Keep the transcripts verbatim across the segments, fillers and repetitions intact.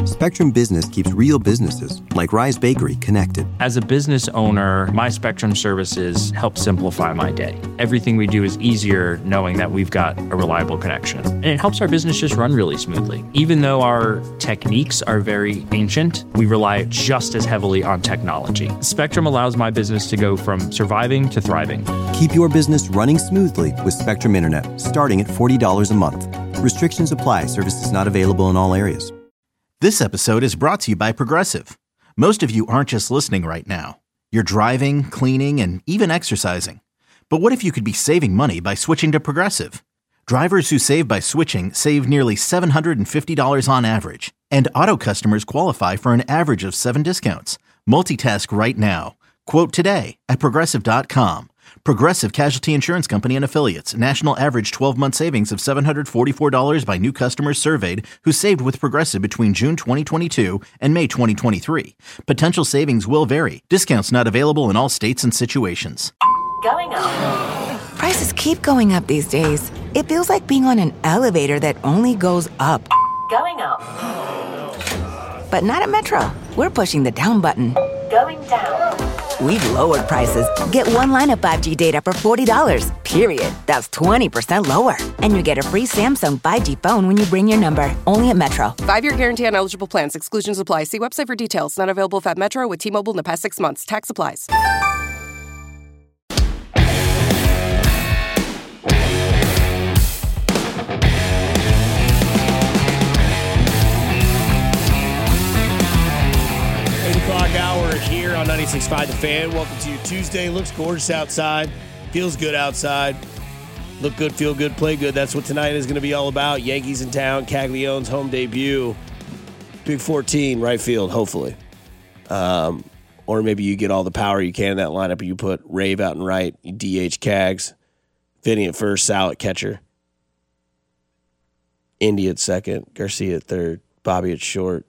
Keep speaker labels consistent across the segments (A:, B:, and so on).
A: Spectrum Business keeps real businesses, like Rise Bakery, connected.
B: As a business owner, my Spectrum services help simplify my day. Everything we do is easier knowing that we've got a reliable connection. And it helps our business just run really smoothly. Even though our techniques are very ancient, we rely just as heavily on technology. Spectrum allows my business to go from surviving to thriving.
A: Keep your business running smoothly with Spectrum Internet, starting at forty dollars a month. Restrictions apply. Services not available in all areas.
C: This episode is brought to you by Progressive. Most of you aren't just listening right now. You're driving, cleaning, and even exercising. But what if you could be saving money by switching to Progressive? Drivers who save by switching save nearly seven hundred fifty dollars on average. And auto customers qualify for an average of seven discounts. Multitask right now. Quote today at Progressive dot com. Progressive Casualty Insurance Company and Affiliates. National average twelve-month savings of seven hundred forty-four dollars by new customers surveyed who saved with Progressive between June twenty twenty-two and May twenty twenty-three. Potential savings will vary. Discounts not available in all states and situations.
D: Going up.
E: Prices keep going up these days. It feels like being on an elevator that only goes up.
D: Going up.
E: But not at Metro. We're pushing the down button.
D: Going down.
E: We've lowered prices. Get one line of five G data for forty dollars, period. That's twenty percent lower. And you get a free Samsung five G phone when you bring your number. Only at Metro.
F: Five-year guarantee on eligible plans. Exclusions apply. See website for details. Not available if at Metro with T-Mobile in the past six months. Tax applies.
G: Hour here on ninety-six point five The Fan. Welcome to your Tuesday. Looks gorgeous outside. Feels good outside. Look good, feel good, play good. That's what tonight is going to be all about. Yankees in town. Caglianone's home debut. Big fourteen, right field, hopefully. Um, or maybe you get all the power you can in that lineup and you put Rave out and right. You D H Cags. Vinny at first, Sal at catcher. Indy at second. Garcia at third. Bobby at short.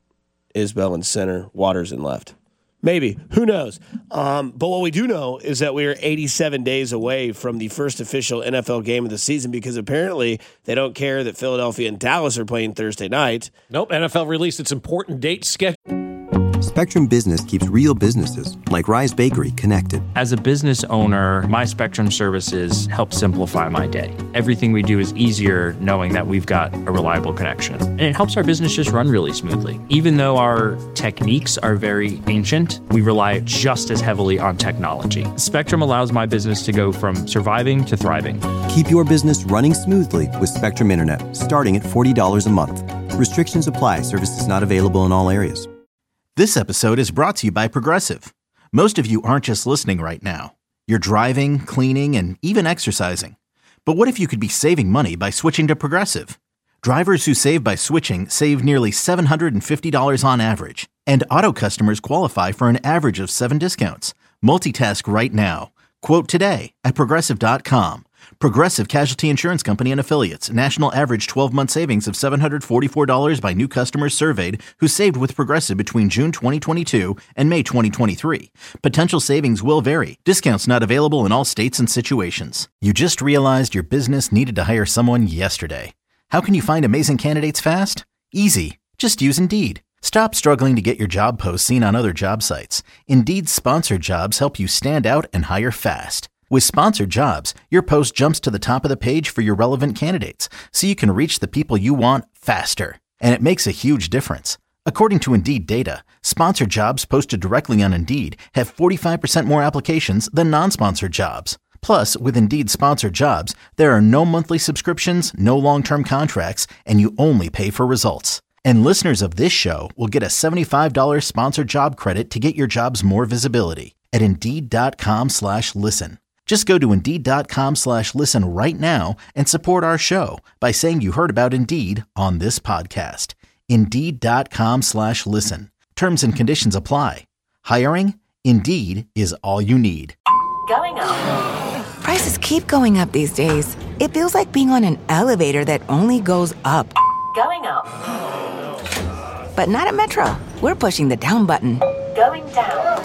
G: Isbell in center, Waters in left. Maybe. Who knows? Um, but what we do know is that we are eighty-seven days away from the first official N F L game of the season because apparently they don't care that Philadelphia and Dallas are playing Thursday night.
H: Nope. N F L released its important date schedule.
A: Spectrum Business keeps real businesses, like Rise Bakery, connected.
B: As a business owner, my Spectrum services help simplify my day. Everything we do is easier knowing that we've got a reliable connection. And it helps our business just run really smoothly. Even though our techniques are very ancient, we rely just as heavily on technology. Spectrum allows my business to go from surviving to thriving.
A: Keep your business running smoothly with Spectrum Internet, starting at forty dollars a month. Restrictions apply. Services not available in all areas.
C: This episode is brought to you by Progressive. Most of you aren't just listening right now. You're driving, cleaning, and even exercising. But what if you could be saving money by switching to Progressive? Drivers who save by switching save nearly seven hundred fifty dollars on average. And auto customers qualify for an average of seven discounts. Multitask right now. Quote today at Progressive dot com. Progressive Casualty Insurance Company and Affiliates. National average twelve-month savings of seven hundred forty-four dollars by new customers surveyed who saved with Progressive between June twenty twenty-two and May twenty twenty-three. Potential savings will vary. Discounts not available in all states and situations. You just realized your business needed to hire someone yesterday. How can you find amazing candidates fast? Easy. Just use Indeed. Stop struggling to get your job posts seen on other job sites. Indeed's sponsored jobs help you stand out and hire fast. With sponsored jobs, your post jumps to the top of the page for your relevant candidates, so you can reach the people you want faster. And it makes a huge difference. According to Indeed data, sponsored jobs posted directly on Indeed have forty-five percent more applications than non-sponsored jobs. Plus, with Indeed sponsored jobs, there are no monthly subscriptions, no long-term contracts, and you only pay for results. And listeners of this show will get a seventy-five dollars sponsored job credit to get your jobs more visibility at Indeed.com slash listen. Just go to Indeed.com slash listen right now and support our show by saying you heard about Indeed on this podcast. Indeed.com slash listen. Terms and conditions apply. Hiring? Indeed is all you need.
D: Going up.
E: Prices keep going up these days. It feels like being on an elevator that only goes up.
D: Going up.
E: But not at Metro. We're pushing the down button.
D: Going down.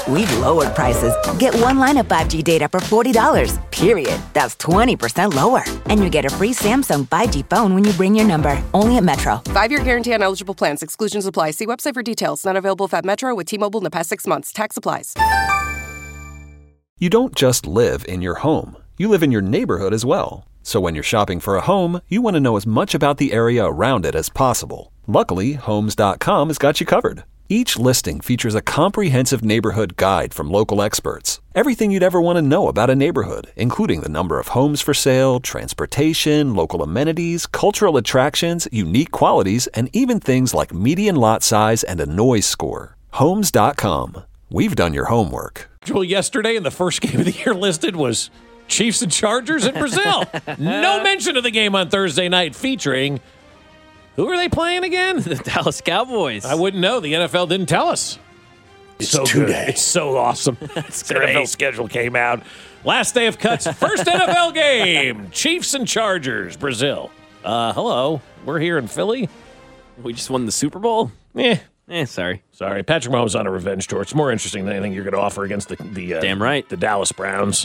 E: we've lowered prices. Get one line of five G data for forty dollars, period. That's twenty percent lower. And you get a free Samsung five G phone when you bring your number. Only at Metro.
F: Five-year guarantee on eligible plans. Exclusions apply. See website for details. Not available at Metro with T-Mobile in the past six months. Tax applies.
I: You don't just live in your home. You live in your neighborhood as well. So when you're shopping for a home, you want to know as much about the area around it as possible. Luckily, Homes dot com has got you covered. Each listing features a comprehensive neighborhood guide from local experts. Everything you'd ever want to know about a neighborhood, including the number of homes for sale, transportation, local amenities, cultural attractions, unique qualities, and even things like median lot size and a noise score. Homes dot com. We've done your homework.
H: Well, yesterday, and the first game of the year listed was Chiefs and Chargers in Brazil. No mention of the game on Thursday night featuring... Who are they playing again?
J: The Dallas Cowboys.
H: I wouldn't know. The N F L didn't tell us.
G: It's
H: so
G: today.
H: Good. It's so awesome. The N F L schedule came out. Last day of cuts. First N F L game. Chiefs and Chargers, Brazil. Uh, hello. We're here in Philly.
J: We just won the Super Bowl?
H: Eh.
J: Eh, sorry.
H: Sorry. Patrick Mahomes on a revenge tour. It's more interesting than anything you're going to offer against the, the uh,
J: Damn right.
H: the Dallas Browns.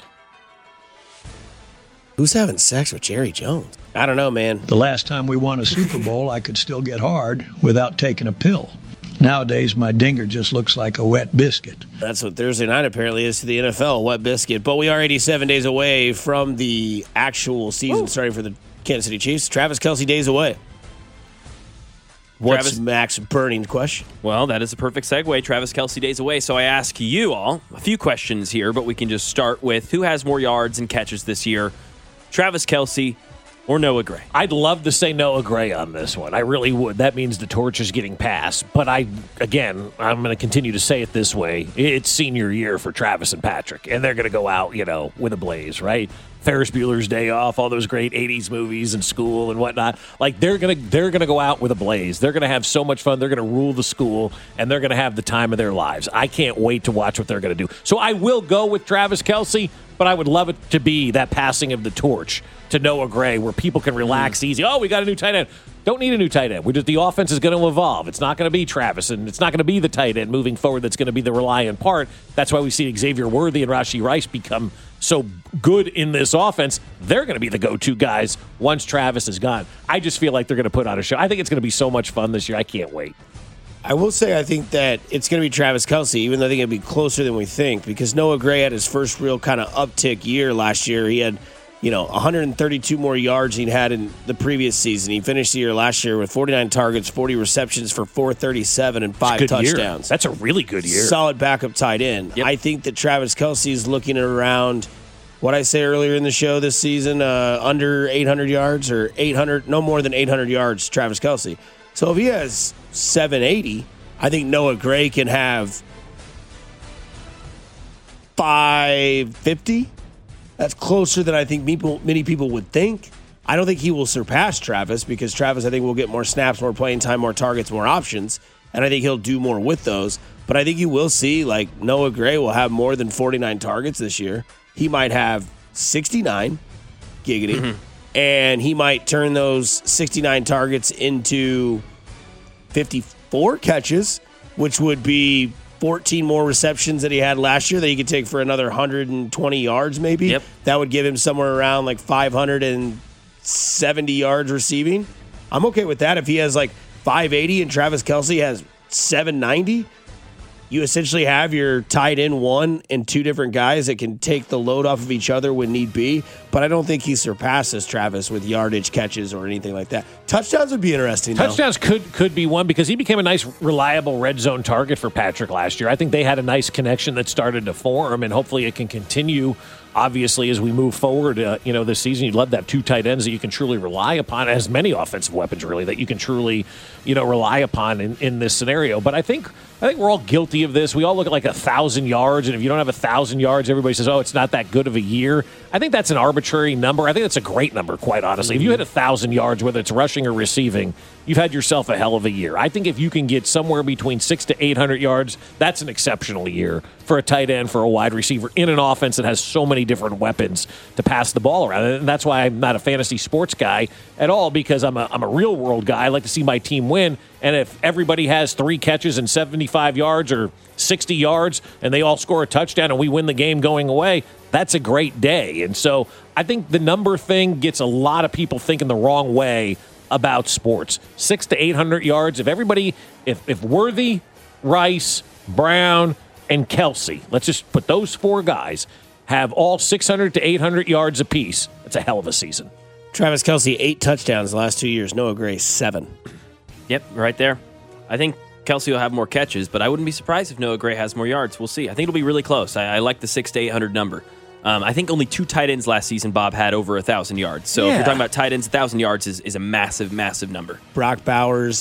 G: Who's having sex with Jerry Jones? I don't know, man.
K: The last time we won a Super Bowl, I could still get hard without taking a pill. Nowadays, my dinger just looks like a wet biscuit.
G: That's what Thursday night apparently is to the N F L, wet biscuit. But we are eighty-seven days away from the actual season
J: Ooh.
G: starting for the Kansas City Chiefs. Travis Kelce days away. What's
J: Travis-
G: Mac's burning question?
J: Well, that is a perfect segue. Travis Kelce days away. So I ask you all a few questions here, but we can just start with who has more yards and catches this year, Travis Kelce or Noah Gray?
H: I'd love to say Noah Gray on this one. I really would. That means the torch is getting passed. But I, again, I'm going to continue to say it this way. It's senior year for Travis and Patrick, and they're going to go out, you know, with a blaze, right? Ferris Bueller's Day Off, all those great eighties movies in school and whatnot. Like they're gonna they're gonna go out with a blaze. They're gonna have so much fun. They're gonna rule the school, and they're gonna have the time of their lives. I can't wait to watch what they're gonna do. So I will go with Travis Kelce, but I would love it to be that passing of the torch to Noah Gray, where people can relax mm. easy. Oh, we got a new tight end. Don't need a new tight end. We're just, the offense is going to evolve. It's not going to be Travis, and it's not going to be the tight end moving forward that's going to be the reliant part. That's why we see Xavier Worthy and Rashee Rice become so good in this offense. They're going to be the go-to guys once Travis is gone. I just feel like they're going to put on a show. I think it's going to be so much fun this year. I can't wait.
G: I will say I think that it's going to be Travis Kelce, even though I think it'll be closer than we think, because Noah Gray had his first real kind of uptick year last year. He had, you know, one hundred thirty-two more yards than he'd had in the previous season. He finished the year last year with forty-nine targets, forty receptions for four thirty-seven and five touchdowns.
H: Year. That's a really good year.
G: Solid backup tight end.
J: Yep.
G: I think that Travis Kelce is looking at around what I say earlier in the show this season, uh, under eight hundred yards or eight hundred, no more than eight hundred yards, Travis Kelce. So if he has seven eighty, I think Noah Gray can have five fifty. That's closer than I think people, many people would think. I don't think he will surpass Travis because Travis, I think, will get more snaps, more playing time, more targets, more options, and I think he'll do more with those. But I think you will see, like, Noah Gray will have more than forty-nine targets this year. He might have sixty-nine, giggity, mm-hmm. and he might turn those sixty-nine targets into fifty-four catches, which would be fourteen more receptions that he had last year that he could take for another one hundred twenty yards maybe.
J: Yep.
G: That would give him somewhere around like five hundred seventy yards receiving. I'm okay with that. If he has like five eighty and Travis Kelce has seven ninety, you essentially have your tight end one and two different guys that can take the load off of each other when need be. But I don't think he surpasses Travis with yardage, catches, or anything like that. Touchdowns would be interesting, though.
H: Touchdowns could could be one because he became a nice, reliable red zone target for Patrick last year. I think they had a nice connection that started to form, and hopefully it can continue. Obviously, as we move forward, uh, you know, this season, you'd love to have two tight ends that you can truly rely upon, as many offensive weapons, really, that you can truly, you know, rely upon in, in this scenario. But I think I think we're all guilty of this. We all look at like a thousand yards, and if you don't have a thousand yards, everybody says, "Oh, it's not that good of a year." I think that's an arbitrary number. I think that's a great number, quite honestly. Mm-hmm. If you hit a thousand yards, whether it's rushing or receiving, you've had yourself a hell of a year. I think if you can get somewhere between six to eight hundred yards, that's an exceptional year for a tight end, for a wide receiver in an offense that has so many different weapons to pass the ball around. And that's why I'm not a fantasy sports guy at all, because I'm a I'm a real world guy. I like to see my team win. And if everybody has three catches and seventy-five yards or sixty yards, and they all score a touchdown, and we win the game going away, that's a great day. And so I think the number thing gets a lot of people thinking the wrong way about sports. Six to eight hundred yards. If everybody, if if Worthy, Rice, Brown, and Kelsey, let's just put those four guys, have all six hundred to eight hundred yards apiece, that's a hell of a season.
G: Travis Kelsey, eight touchdowns the last two years. Noah Gray, seven.
J: Yep, right there. I think Kelsey will have more catches, but I wouldn't be surprised if Noah Gray has more yards. We'll see. I think it'll be really close. I, I like the six to eight hundred number. Um, I think only two tight ends last season, Bob, had over one thousand yards. So
G: Yeah.
J: if you're talking about tight ends, one thousand yards is, is a massive, massive number.
G: Brock Bowers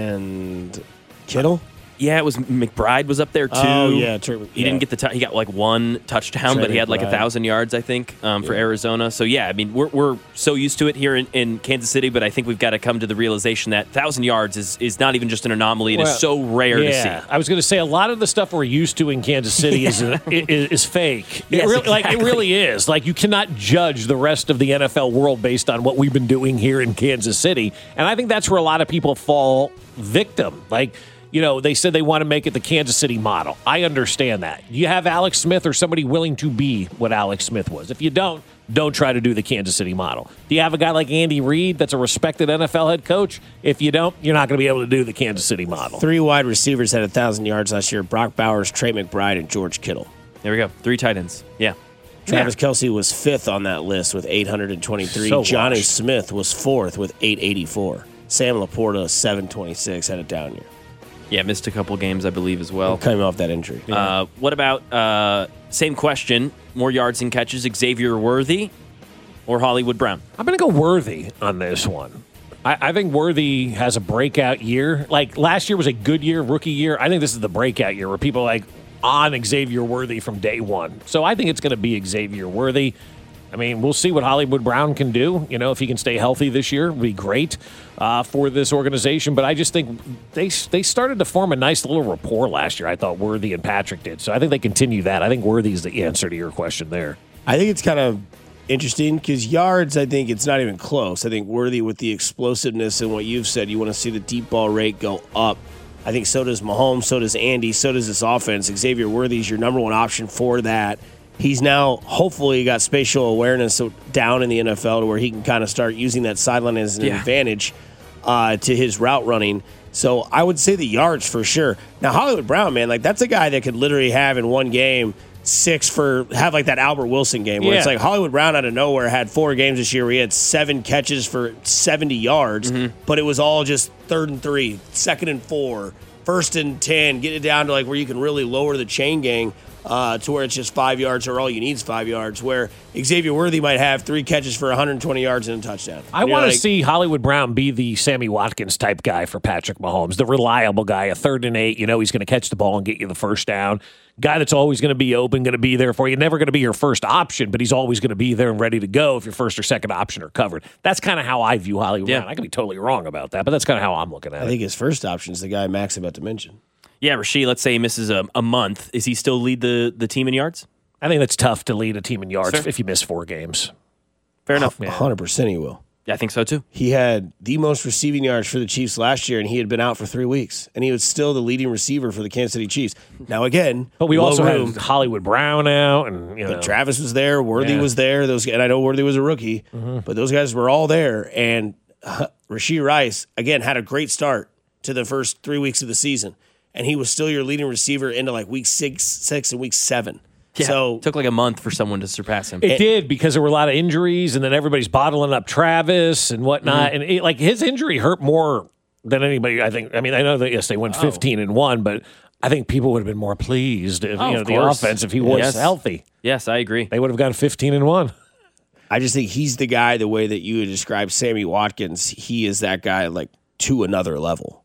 G: and Kittle?
J: Yeah, it was McBride was up there too.
G: Oh, yeah, Trey-
J: he
G: yeah.
J: didn't get the t- he got like one touchdown,
G: Trey
J: but he had like a
G: McBride.
J: thousand yards, I think, um, for
G: Yeah.
J: Arizona. So yeah, I mean we're we're so used to it here in, in Kansas City, but I think we've got to come to the realization that thousand yards is is not even just an anomaly; it
H: Well,
J: is so rare
H: yeah.
J: to see.
H: I was going to say a lot of the stuff we're used to in Kansas City is, is is fake.
J: Yes,
H: it really, like it
J: exactly.
H: really is. Like you cannot judge the rest of the N F L world based on what we've been doing here in Kansas City, and I think that's where a lot of people fall victim. Like. You know, they said they want to make it the Kansas City model. I understand that. You have Alex Smith or somebody willing to be what Alex Smith was. If you don't, don't try to do the Kansas City model. Do you have a guy like Andy Reid that's a respected N F L head coach? If you don't, you're not going to be able to do the Kansas City model.
G: Three wide receivers had one thousand yards last year. Brock Bowers, Trey McBride, and George Kittle.
J: There we go. Three tight ends. Yeah.
G: Travis Kelsey was fifth on that list with eight hundred twenty-three.
H: So
G: Johnny
H: washed.
G: Smith was fourth with eight eighty-four. Sam Laporta, seven twenty-six, had a down year.
J: Yeah, missed a couple games, I believe, as well.
G: Coming off that injury.
J: Uh, what about, uh, same question, more yards and catches, Xavier Worthy or Hollywood Brown?
H: I'm going to go Worthy on this one. I, I think Worthy has a breakout year. Like last year was a good year, rookie year. I think this is the breakout year where people are like on Xavier Worthy from day one. So I think it's going to be Xavier Worthy. I mean, we'll see what Hollywood Brown can do. You know, if he can stay healthy this year, it'll be great uh, for this organization. But I just think they they started to form a nice little rapport last year. I thought Worthy and Patrick did. So I think they continue that. I think Worthy is the answer to your question there.
G: I think it's kind of interesting because yards, I think it's not even close. I think Worthy with the explosiveness and what you've said, you want to see the deep ball rate go up. I think so does Mahomes, so does Andy, so does this offense. Xavier Worthy is your number one option for that. He's now hopefully got spatial awareness down in the N F L to where he can kind of start using that sideline as an
J: Yeah.
G: advantage uh, to his route running. So I would say the yards for sure. Now, Hollywood Brown, man, like that's a guy that could literally have in one game six for have like that Albert Wilson game where
H: Yeah.
G: it's like Hollywood Brown out of nowhere had four games this year where he had seven catches for seventy yards, but it was all just third and three, second and four, first and ten, get it down to like where you can really lower the chain gang uh, to where it's just five yards or all you need is five yards, where Xavier Worthy might have three catches for one hundred twenty yards and a touchdown.
H: I
G: And you're
H: want to
G: like,
H: see Hollywood Brown be the Sammy Watkins type guy for Patrick Mahomes, the reliable guy, a third and eight. You know, he's going to catch the ball and get you the first down. Guy that's always going to be open, going to be there for you. Never going to be your first option, but he's always going to be there and ready to go if your first or second option are covered. That's kind of how I view Hollywood
J: Yeah.
H: Brown. I could be totally wrong about that, but that's kind of how I'm looking at
G: I
H: it.
G: think his first option is the guy Max about to mention.
J: Yeah, Rasheed, let's say he misses a, a month. Is he still lead the, the team in yards?
H: I think that's tough to lead a team in yards
J: Fair.
H: if you miss four games.
J: Fair enough.
G: one hundred percent he will.
J: Yeah, I think so too.
G: He had the most receiving yards for the Chiefs last year, and he had been out for three weeks, and he was still the leading receiver for the Kansas City Chiefs. Now, again,
H: But we
G: low
H: also
G: room,
H: had Hollywood Brown out, and you know,
G: but Travis was there, Worthy
H: Yeah.
G: was there. Those, and I know Worthy was a rookie,
H: Mhm.
G: but those guys were all there. And uh, Rashee Rice again had a great start to the first three weeks of the season, and he was still your leading receiver into like week six, six, and week seven.
J: Yeah,
G: So
J: it took like a month for someone to surpass him.
H: It did because there were a lot of injuries, and then everybody's bottling up Travis and whatnot.
J: Mm-hmm.
H: And it, like his injury hurt more than anybody. I think. I mean, I know that yes, they went fifteen and one, but I think people would have been more pleased if
J: Oh,
H: you know
J: of
H: the
J: course.
H: offense if he was
J: Yes.
H: healthy.
J: Yes, I agree.
H: They would have gone fifteen and one.
G: I just think he's the guy. The way that you would describe Sammy Watkins, he is that guy like to another level.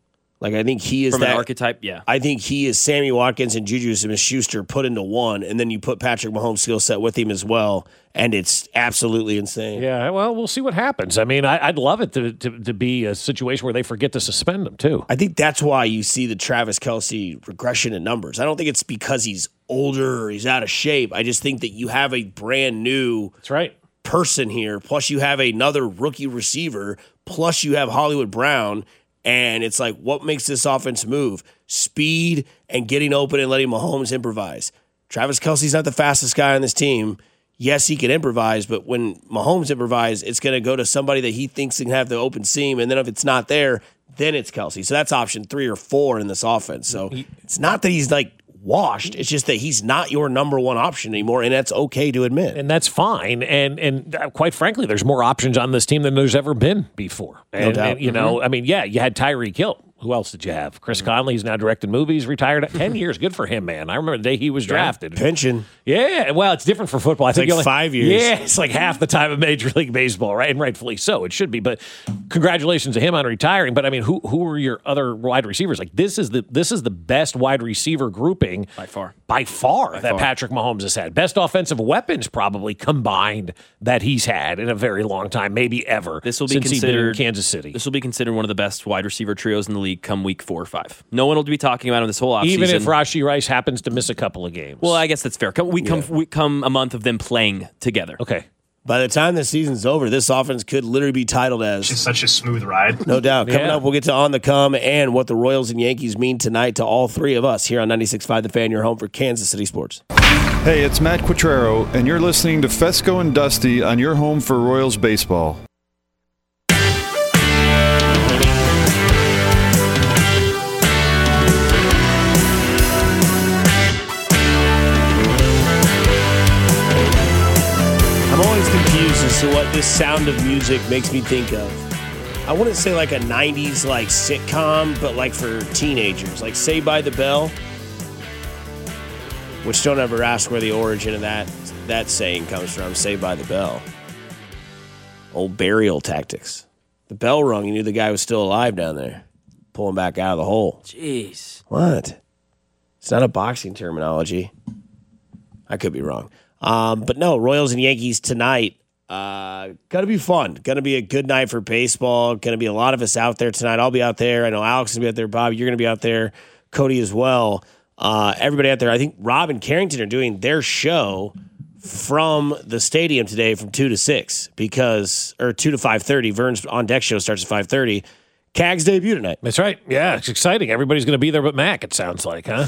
G: Like, I think he is
J: From
G: that
J: an archetype, yeah.
G: I think he is Sammy Watkins and Juju Smith-Schuster put into one, and then you put Patrick Mahomes' skill set with him as well, and it's absolutely insane.
H: Yeah, well, we'll see what happens. I mean, I, I'd love it to, to to be a situation where they forget to suspend him, too.
G: I think that's why you see the Travis Kelce regression in numbers. I don't think it's because he's older or he's out of shape. I just think that you have a brand new
H: that's right.
G: person here, plus you have another rookie receiver, plus you have Hollywood Brown. And it's like, what makes this offense move? Speed and getting open and letting Mahomes improvise. Travis Kelce's not the fastest guy on this team. Yes, he can improvise, but when Mahomes improvise, it's going to go to somebody that he thinks can have the open seam. And then if it's not there, then it's Kelce. So that's option three or four in this offense. So it's not that he's like washed. It's just that he's not your number one option anymore, and that's okay to admit.
H: And that's fine. And and uh, quite frankly, there's more options on this team than there's ever been before. And,
G: No doubt.
H: and, you know,
G: Mm-hmm.
H: I mean, yeah, you had Tyreek Hill. Who else did you have? Chris
G: Mm-hmm.
H: Conley, he's now directing movies, retired at ten years. Good for him, man. I remember the day he was drafted.
G: Pension.
H: Yeah, well, it's different for football. I
G: It's
H: think
G: like
H: you only-
G: five years.
H: Yeah, it's like half the time of Major League Baseball, right? And rightfully so. It should be. But congratulations to him on retiring. But I mean, who who are your other wide receivers? Like this is the this is the best wide receiver grouping
J: By far.
H: by far
J: By
H: that
J: far.
H: Patrick Mahomes has had. Best offensive weapons probably combined that he's had in a very long time, maybe ever.
J: This will be
H: since he's been in
J: considered
H: Kansas City.
J: This will be considered one of the best wide receiver trios in the league come week four or five. No one will be talking about him this whole offseason.
H: Even if Rashee Rice happens to miss a couple of games.
J: Well, I guess that's fair. Come, we come we come a month of them playing together.
H: Okay.
G: By the time the season's over, this offense could literally be titled as
L: It's such a smooth ride.
G: No doubt. Coming
H: Yeah.
G: up, we'll get to On the Come and what the Royals and Yankees mean tonight to all three of us here on ninety-six point five The Fan, your home for Kansas City sports.
M: Hey, it's Matt Quattrero, and you're listening to Fesco and Dusty on your home for Royals baseball.
G: I'm always confused as to what this sound of music makes me think of. I wouldn't say like a nineties like sitcom, but like for teenagers, like Saved by the Bell. Which don't ever ask where the origin of that that saying comes from. Saved by the Bell. Old burial tactics. The bell rung, you knew the guy was still alive down there, pulling back out of the hole.
J: Jeez.
G: What? It's not a boxing terminology. I could be wrong. Um, but no, Royals and Yankees tonight. Uh, gonna be fun. Gonna be a good night for baseball. Gonna be a lot of us out there tonight. I'll be out there. I know Alex is gonna be out there. Bob, you're gonna be out there. Cody as well. Uh, everybody out there. I think Rob and Carrington are doing their show from the stadium today from two to six because, or two to five thirty. Vern's on deck show starts at five thirty. Cags debut tonight.
H: That's right. Yeah, it's exciting. Everybody's going to be there but Mac, it sounds like, huh?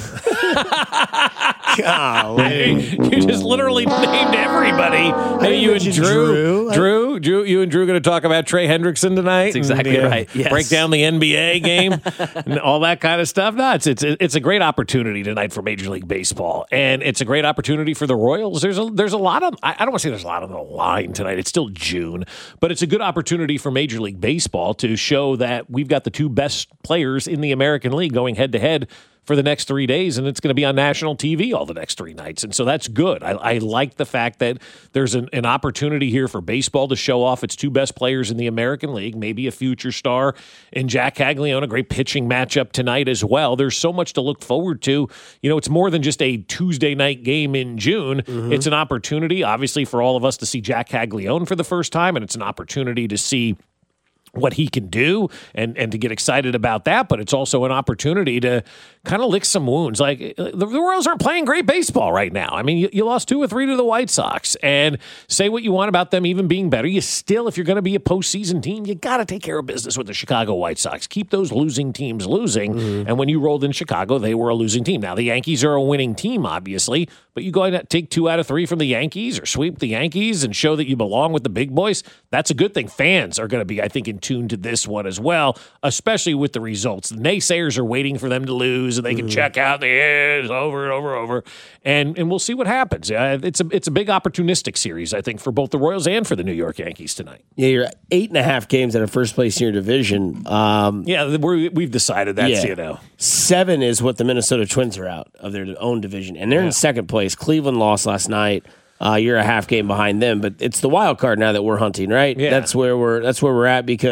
G: Golly.
H: You just literally named everybody. Hey, you and
G: mention
H: Drew.
G: Drew.
H: Drew, Drew, you and Drew going to talk about Trey Hendrickson tonight?
J: That's exactly
H: And, uh,
J: right, yes.
H: Break down the N B A game and all that kind of stuff. No, it's, it's, it's a great opportunity tonight for Major League Baseball. And it's a great opportunity for the Royals. There's a, there's a lot of, I, I don't want to say there's a lot on the line tonight. It's still June. But it's a good opportunity for Major League Baseball to show that we've got the two best players in the American League going head to head for the next three days, and it's going to be on national T V all the next three nights. And so that's good. I, I like the fact that there's an, an opportunity here for baseball to show off its two best players in the American League, maybe a future star in Jack Caglione, a great pitching matchup tonight as well. There's so much to look forward to. You know, it's more than just a Tuesday night game in June. Mm-hmm. It's an opportunity, obviously, for all of us to see Jack Caglione for the first time, and it's an opportunity to see what he can do and, and to get excited about that, but it's also an opportunity to kind of lick some wounds. Like the, the Royals aren't playing great baseball right now. I mean, you, you lost two or three to the White Sox, and say what you want about them even being better. You still, if you're going to be a postseason team, you got to take care of business with the Chicago White Sox. Keep those losing teams losing. Mm-hmm. And when you rolled in Chicago, they were a losing team. Now the Yankees are a winning team, obviously, but you go ahead and take two out of three from the Yankees or sweep the Yankees and show that you belong with the big boys. That's a good thing. Fans are going to be, I think, in tuned to this one as well, especially with the results. The naysayers are waiting for them to lose, and they can mm. check out the years over and over and over, and and we'll see what happens. Uh, it's a it's a big opportunistic series, I think, for both the Royals and for the New York Yankees tonight.
G: Yeah, you're eight and a half games out of first place in your division. Um,
H: yeah, we're, we've decided that's,
G: yeah.
H: you know.
G: Seven is what the Minnesota Twins are out of their own division, and they're yeah. in second place. Cleveland lost last night. Uh, you're a half game behind them, but it's the wild card now that we're hunting, right?
H: Yeah.
G: That's where we're that's where we're at because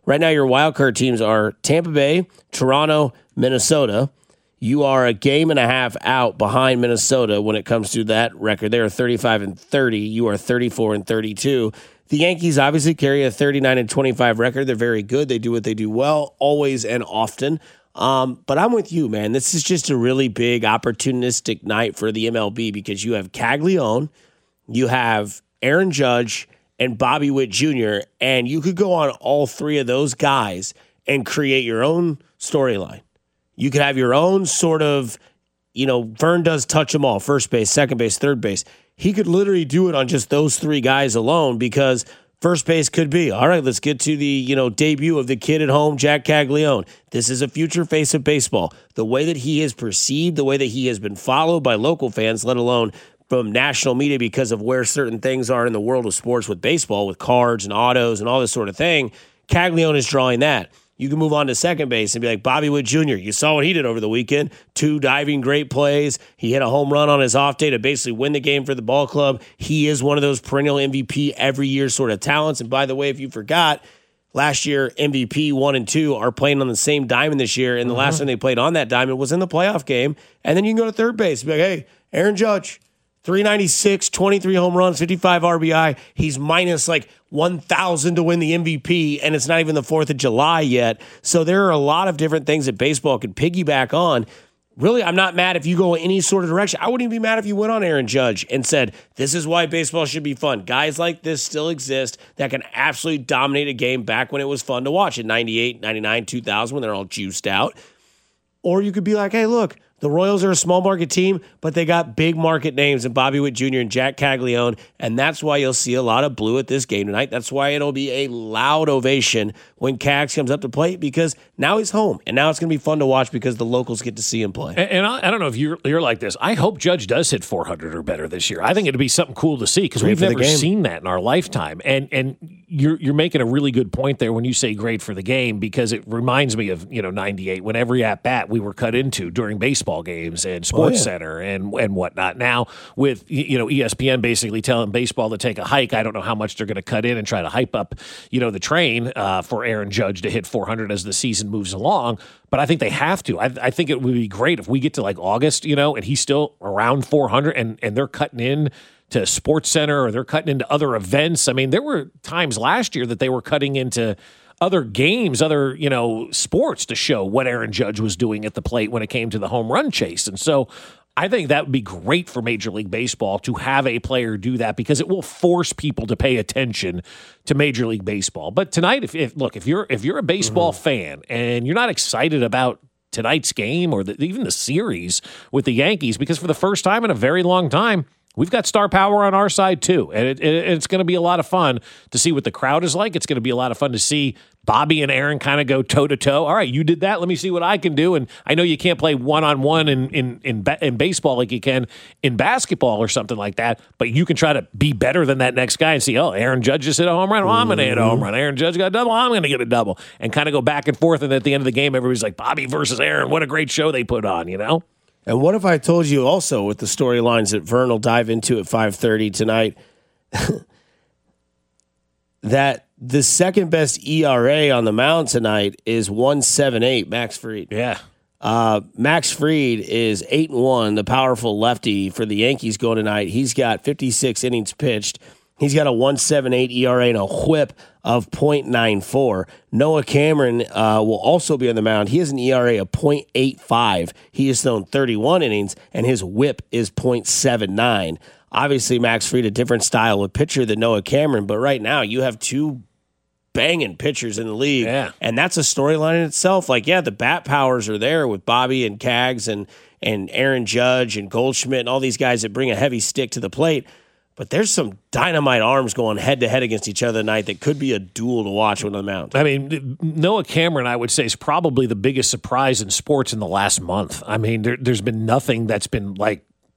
G: Right now, your wild card teams are Tampa Bay, Toronto, Minnesota. You are a game and a half out behind Minnesota when it comes to that record. They are thirty-five and thirty. You are thirty-four and thirty-two. The Yankees obviously carry a thirty-nine and twenty-five record. They're very good. They do what they do well, always and often. Um, but I'm with you, man. This is just a really big opportunistic night for the M L B because you have Caglione, you have Aaron Judge, and Bobby Witt Junior, and you could go on all three of those guys and create your own storyline. You could have your own sort of, you know, Vern does touch them all, first base, second base, third base. He could literally do it on just those three guys alone because first base could be, all right, let's get to the, you know, debut of the kid at home, Jack Caglione. This is a future face of baseball. The way that he is perceived, the way that he has been followed by local fans, let alone from national media because of where certain things are in the world of sports with baseball, with cards and autos and all this sort of thing, Caglione is drawing that. You can move on to second base and be like Bobby Witt Junior You saw what he did over the weekend. Two diving great plays. He hit a home run on his off day to basically win the game for the ball club. He is one of those perennial M V P every year sort of talents. And by the way, if you forgot, last year M V P one and two are playing on the same diamond this year. And the mm-hmm. last time they played on that diamond was in the playoff game. And then you can go to third base and be like, hey, Aaron Judge, three ninety-six, twenty-three home runs, fifty-five R B I. He's minus like one thousand to win the M V P, and it's not even the fourth of July yet. So there are a lot of different things that baseball could piggyback on. Really, I'm not mad if you go any sort of direction. I wouldn't even be mad if you went on Aaron Judge and said, this is why baseball should be fun. Guys like this still exist that can absolutely dominate a game back when it was fun to watch in ninety-eight, ninety-nine, two thousand when they're all juiced out. Or you could be like, hey, look, the Royals are a small market team, but they got big market names in Bobby Witt Junior and Jack Caglione, and that's why you'll see a lot of blue at this game tonight. That's why it'll be a loud ovation when Cags comes up to plate because now he's home, and now it's going to be fun to watch because the locals get to see him play.
H: And, and I, I don't know if you're, you're like this. I hope Judge does hit four hundred or better this year. I think it'd be something cool to see because we've never seen that in our lifetime. And and you're you're making a really good point there when you say great for the game because it reminds me of you know ninety-eight when every at bat we were cut into during baseball games and Sports oh, yeah. Center and and whatnot. Now with you know E S P N basically telling baseball to take a hike, I don't know how much they're going to cut in and try to hype up you know the train uh, for Aaron Judge to hit four hundred as the season moves along. But I think they have to. I, I think it would be great if we get to like August, you know, and he's still around four hundred and and they're cutting in to Sports Center or they're cutting into other events. I mean, there were times last year that they were cutting into other games, other, you know, sports to show what Aaron Judge was doing at the plate when it came to the home run chase. And so I think that would be great for Major League Baseball to have a player do that because it will force people to pay attention to Major League Baseball. But tonight, if, if look, if you're if you're a baseball mm-hmm. fan and you're not excited about tonight's game or the, even the series with the Yankees, because for the first time in a very long time, we've got star power on our side, too, and it, it, it's going to be a lot of fun to see what the crowd is like. It's going to be a lot of fun to see Bobby and Aaron kind of go toe-to-toe. All right, you did that. Let me see what I can do. And I know you can't play one-on-one in in, in, in baseball like you can in basketball or something like that, but you can try to be better than that next guy and see, oh, Aaron Judge just hit a home run. Well, I'm going to hit a home run. Aaron Judge got a double. I'm going to get a double. And kind of go back and forth, and at the end of the game, everybody's like, Bobby versus Aaron. What a great show they put on, you know?
G: And what if I told you also with the storylines that Vern will dive into at five thirty tonight that the second best E R A on the mound tonight is one point seven eight, Max Fried.
H: Yeah.
G: Uh, Max Fried is eight and one, the powerful lefty for the Yankees going tonight. He's got fifty-six innings pitched. He's got a one point seven eight E R A and a whip of point nine four. Noah Cameron uh, will also be on the mound. He has an E R A of point eight five. He has thrown thirty-one innings, and his whip is point seven nine. Obviously, Max Fried, a different style of pitcher than Noah Cameron, but right now you have two banging pitchers in the league,
H: yeah.
G: and that's a storyline in itself. Like, yeah, the bat powers are there with Bobby and Cags and, and Aaron Judge and Goldschmidt and all these guys that bring a heavy stick to the plate. But there's some dynamite arms going head-to-head against each other tonight that could be a duel to watch on the mound.
H: I mean, Noah Cameron, I would say, is probably the biggest surprise in sports in the last month. I mean, there, there's been nothing that's been, like,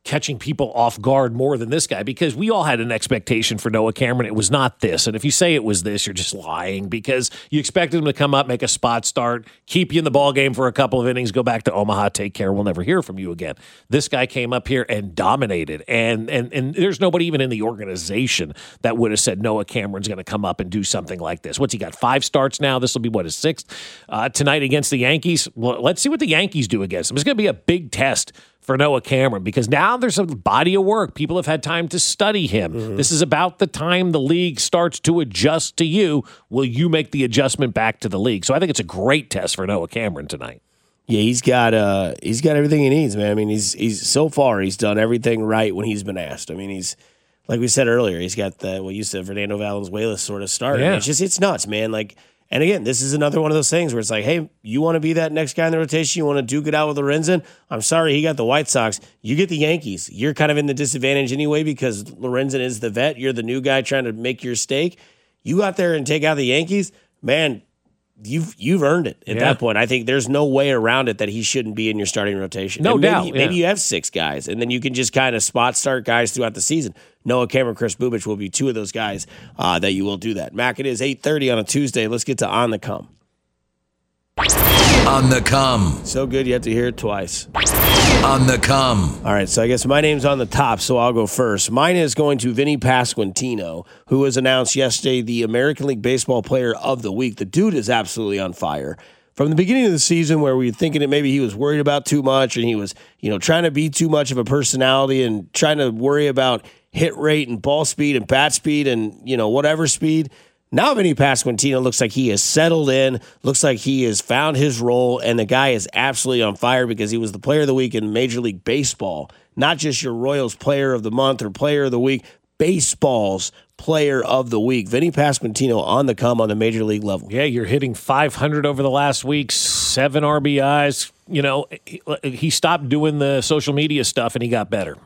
H: catching people off guard more than this guy, because we all had an expectation for Noah Cameron. It was not this. And if you say it was this, you're just lying, because you expected him to come up, make a spot start, keep you in the ball game for a couple of innings, go back to Omaha, take care, we'll never hear from you again. This guy came up here and dominated. And and and there's nobody even in the organization that would have said Noah Cameron's going to come up and do something like this. What's he got? Five starts now. This will be, what, his sixth? Uh, tonight against the Yankees. Well, let's see what the Yankees do against him. It's going to be a big test for Noah Cameron, because now there's a body of work. People have had time to study him. Mm-hmm. This is about the time the league starts to adjust to you. Will you make the adjustment back to the league? So I think it's a great test for Noah Cameron tonight.
G: Yeah, he's got uh, he's got everything he needs, man. I mean, he's he's so far he's done everything right when he's been asked. I mean, he's like we said earlier, he's got the what you said, Fernando Valenzuela sort of start.
H: Yeah.
G: I mean, it's just it's nuts, man. Like. And again, this is another one of those things where it's like, hey, you want to be that next guy in the rotation? You want to duke it out with Lorenzen? I'm sorry, he got the White Sox. You get the Yankees. You're kind of in the disadvantage anyway because Lorenzen is the vet. You're the new guy trying to make your stake. You go out there and take out the Yankees, man, you've you've earned it at yeah. that point. I think there's no way around it that he shouldn't be in your starting rotation.
H: No
G: and maybe,
H: doubt. Yeah.
G: Maybe you have six guys, and then you can just kind of spot start guys throughout the season. Noah Cameron, Chris Bubich will be two of those guys uh, that you will do that. Mac, it is eight thirty on a Tuesday. Let's get to On the Come.
L: On the Come.
G: So good you have to hear it twice.
L: On the Come.
G: All right, so I guess my name's on the top, so I'll go first. Mine is going to Vinny Pasquantino, who was announced yesterday the American League Baseball Player of the Week. The dude is absolutely on fire. From the beginning of the season, where we were thinking that maybe he was worried about too much and he was, you know, trying to be too much of a personality and trying to worry about hit rate and ball speed and bat speed and, you know, whatever speed. Now Vinny Pasquantino looks like he has settled in, looks like he has found his role, and the guy is absolutely on fire because he was the player of the week in Major League Baseball, not just your Royals player of the month or player of the week, baseball's player of the week. Vinny Pasquantino on the come on the Major League level.
H: Yeah, you're hitting five hundred over the last week, seven R B Is. You know, he, he stopped doing the social media stuff and he got better.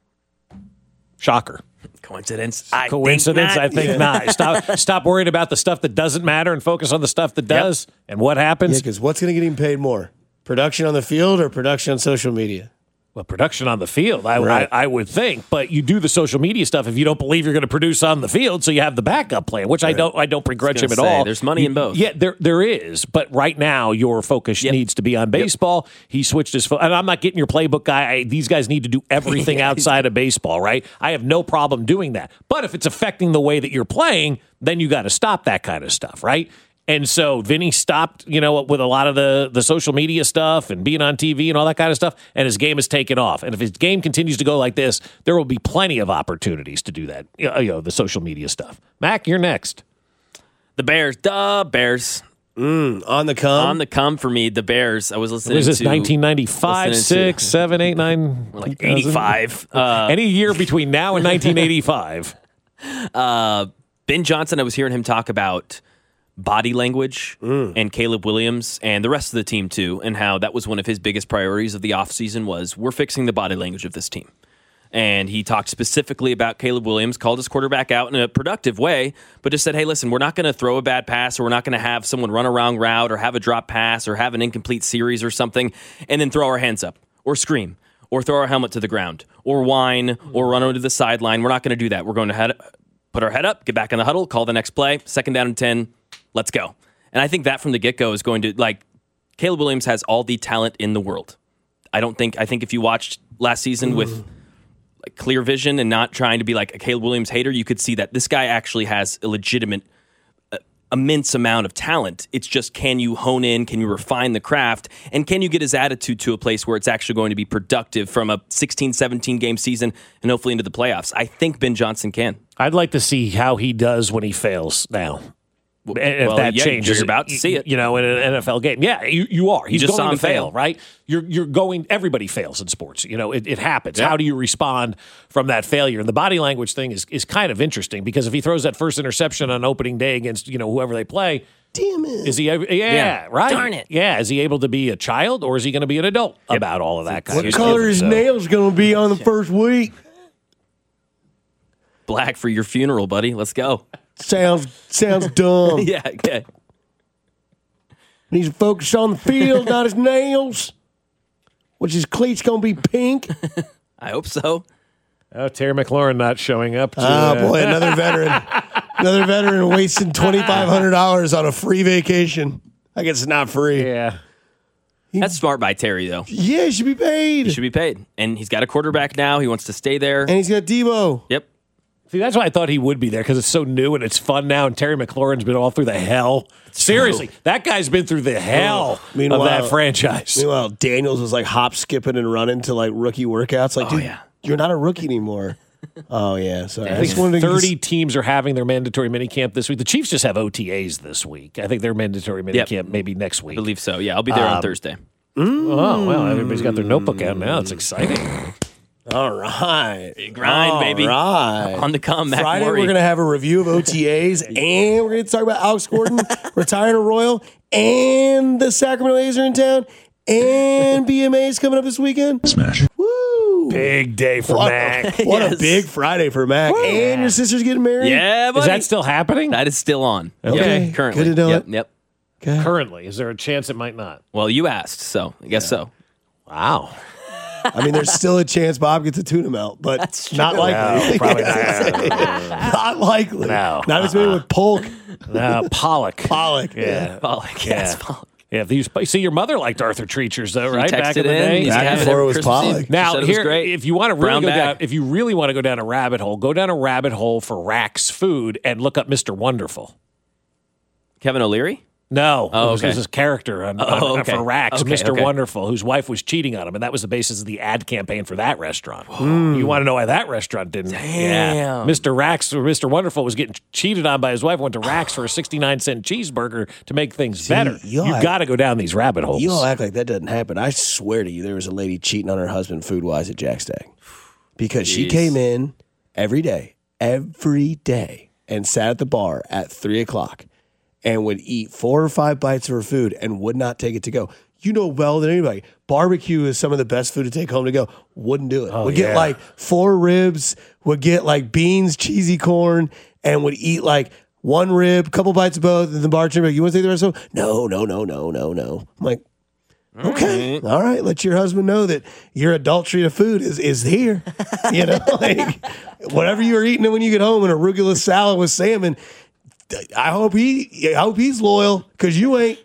H: Shocker.
J: Coincidence? I
H: Coincidence?
J: think
H: I think not. Stop Stop worrying about the stuff that doesn't matter and focus on the stuff that does. Yep. And what happens?
G: Yeah, because what's going to get him paid more? Production on the field or production on social media?
H: Well, production on the field, I,
G: right.
H: I, I would think, but you do the social media stuff if you don't believe you're going to produce on the field, so you have the backup plan, which right. I don't I don't begrudge him at
J: say,
H: all.
J: There's money
H: you,
J: in both.
H: Yeah, there there is, but right now your focus yep. needs to be on baseball. Yep. He switched his, fo- and I'm not getting your playbook guy. I, these guys need to do everything outside of baseball, right? I have no problem doing that, but if it's affecting the way that you're playing, then you got to stop that kind of stuff, right? And so Vinny stopped, you know, with a lot of the, the social media stuff and being on T V and all that kind of stuff, and his game has taken off. And if his game continues to go like this, there will be plenty of opportunities to do that, you know, the social media stuff. Mac, you're next.
J: The Bears. The Bears.
G: Mm, on the come?
J: On the come for me, the Bears. I was listening to...
H: Was this nineteen ninety-five, six, seven, eight, nine?
J: Like eighty-five.
H: Uh, Any year between now and nineteen eighty-five.
J: uh, Ben Johnson, I was hearing him talk about body language mm. and Caleb Williams and the rest of the team too, and how that was one of his biggest priorities of the offseason was we're fixing the body language of this team. And he talked specifically about Caleb Williams, called his quarterback out in a productive way, but just said, hey, listen, we're not going to throw a bad pass, or we're not going to have someone run a wrong route or have a drop pass or have an incomplete series or something and then throw our hands up or scream or throw our helmet to the ground or whine or run over to the sideline. We're not going to do that. We're going to head, put our head up, get back in the huddle, call the next play, second down and ten, let's go. And I think that from the get-go is going to, like, Caleb Williams has all the talent in the world. I don't think, I think if you watched last season mm. with like, clear vision and not trying to be like a Caleb Williams hater, you could see that this guy actually has a legitimate, uh, immense amount of talent. It's just, can you hone in, can you refine the craft, and can you get his attitude to a place where it's actually going to be productive from a sixteen, seventeen game season and hopefully into the playoffs? I think Ben Johnson can.
H: I'd like to see how he does when he fails now. If
J: well,
H: that
J: yeah,
H: changes,
J: you're about to see it.
H: You know, in an N F L game. Yeah, you, you are. He's
J: you just
H: going
J: saw
H: to
J: him
H: fail,
J: fail,
H: right? You're you're going. Everybody fails in sports. You know, it, it happens.
J: Yeah.
H: How do you respond from that failure? And the body language thing is is kind of interesting because if he throws that first interception on opening day against you know whoever they play,
G: damn it,
H: is he? Yeah,
J: yeah.
H: right.
J: Darn it.
H: Yeah, is he able to be a child or is he going to be an adult yep. about all of that kind
G: what
H: of
G: stuff?
H: stuff?
G: What color his so. nails going to be on the first week?
J: Black for your funeral, buddy. Let's go.
G: Sounds sounds dumb.
J: yeah, okay.
G: Needs to focus on the field, not his nails. Which his cleats gonna be pink.
J: I hope so.
H: Oh, Terry McLaurin not showing up. To,
G: Oh,
H: uh,
G: boy, another veteran. Another veteran wasting twenty-five hundred dollars on a free vacation. I guess it's not free.
H: Yeah.
J: That's smart by Terry, though.
G: Yeah, he should be paid.
J: He should be paid. And he's got a quarterback now. He wants to stay there.
G: And he's got Debo.
J: Yep.
H: See, that's why I thought he would be there, because it's so new and it's fun now, and Terry McLaurin's been all through the hell. Seriously, that guy's been through the hell
G: Oh,
H: of that franchise.
G: Meanwhile, Daniels was like hop, skipping, and running to like rookie workouts. Like,
J: Oh,
G: dude,
J: yeah.
G: you're not a rookie anymore. Oh, yeah. Sorry.
H: I
G: I
H: think
G: just wanted to
H: thirty teams are having their mandatory minicamp this week. The Chiefs just have O T As this week. I think their mandatory minicamp
J: Yep.
H: maybe next week.
J: I believe so. Yeah, I'll be there on
H: Um,
J: Thursday.
H: Oh, well, everybody's got their notebook out now. It's exciting.
G: All right.
J: Grind,
G: All
J: baby.
G: right.
J: On the come, Mac
G: Friday,
J: Morey.
G: we're going to have a review of O T As, and we're going to talk about Alex Gordon retiring a Royal, and the Sacramento A's are in town, and B M A's coming up this weekend.
K: Smash.
G: Woo!
H: Big day for
G: What,
H: Mac.
G: a, what
J: Yes.
G: a big Friday for Mac. And your sister's getting married?
J: Yeah, buddy.
H: Is that still happening?
J: That is still on.
H: Okay.
J: Yep, currently.
G: Good to know
J: yep,
G: it.
J: yep.
G: Okay.
H: Currently. Is there a chance it might not?
J: Well, you asked, so I guess so.
H: Wow.
G: I mean, there's still a chance Bob gets a tuna melt, but
J: That's
G: not
J: true.
G: likely.
H: No, probably not.
G: Not likely.
H: No.
G: Not as many with Polk.
H: No, Pollock.
G: Pollock.
H: Yeah.
J: Pollock, yes,
H: Yeah.
J: Pollock.
H: Yeah, these, see, your mother liked Arthur Treachers, though,
J: She
H: right? Back in
J: texted
H: the
J: in.
H: day.
J: He's
G: Back
J: having
G: before
J: it
G: it was
J: Christmas
G: Pollock.
J: Eve. She
H: Now,
J: said it
H: here,
J: was great.
H: if you want to really
J: Brown
H: go
J: bag.
H: down, if you really want to go down a rabbit hole, go down a rabbit hole for Rack's Food and look up Mister Wonderful.
J: Kevin O'Leary?
H: No,
J: Oh,
H: it was,
J: okay.
H: it was his character on,
J: Oh,
H: on-
J: okay.
H: for Rack's,
J: Okay,
H: Mister
J: okay.
H: Wonderful, whose wife was cheating on him, and that was the basis of the ad campaign for that restaurant. You want to know why that restaurant didn't?
J: Damn.
H: Yeah. Mister Rack's or Mister Wonderful was getting cheated on by his wife. Went to Rack's for a sixty-nine cent cheeseburger to make things better.
G: y'all
H: You
G: act-
H: got to go down these rabbit holes.
G: You all act like that doesn't happen. I swear to you, there was a lady cheating on her husband food wise at Jack Stack because she
J: Jeez.
G: came in every day, every day, and sat at the bar at three o'clock and would eat four or five bites of her food and would not take it to go. You know well than anybody, barbecue is some of the best food to take home to go. Wouldn't do it.
H: Oh,
G: would get
H: yeah.
G: like four ribs, would get like beans, cheesy corn, and would eat like one rib, couple bites of both, and the bartender, like, you want to take the rest of it? No, no, no, no, no, no. I'm like, okay, all right. Let your husband know that your adultery of food is is here. You know, like whatever you were eating when you get home, an arugula salad with salmon. I hope he, I hope he's loyal because you ain't.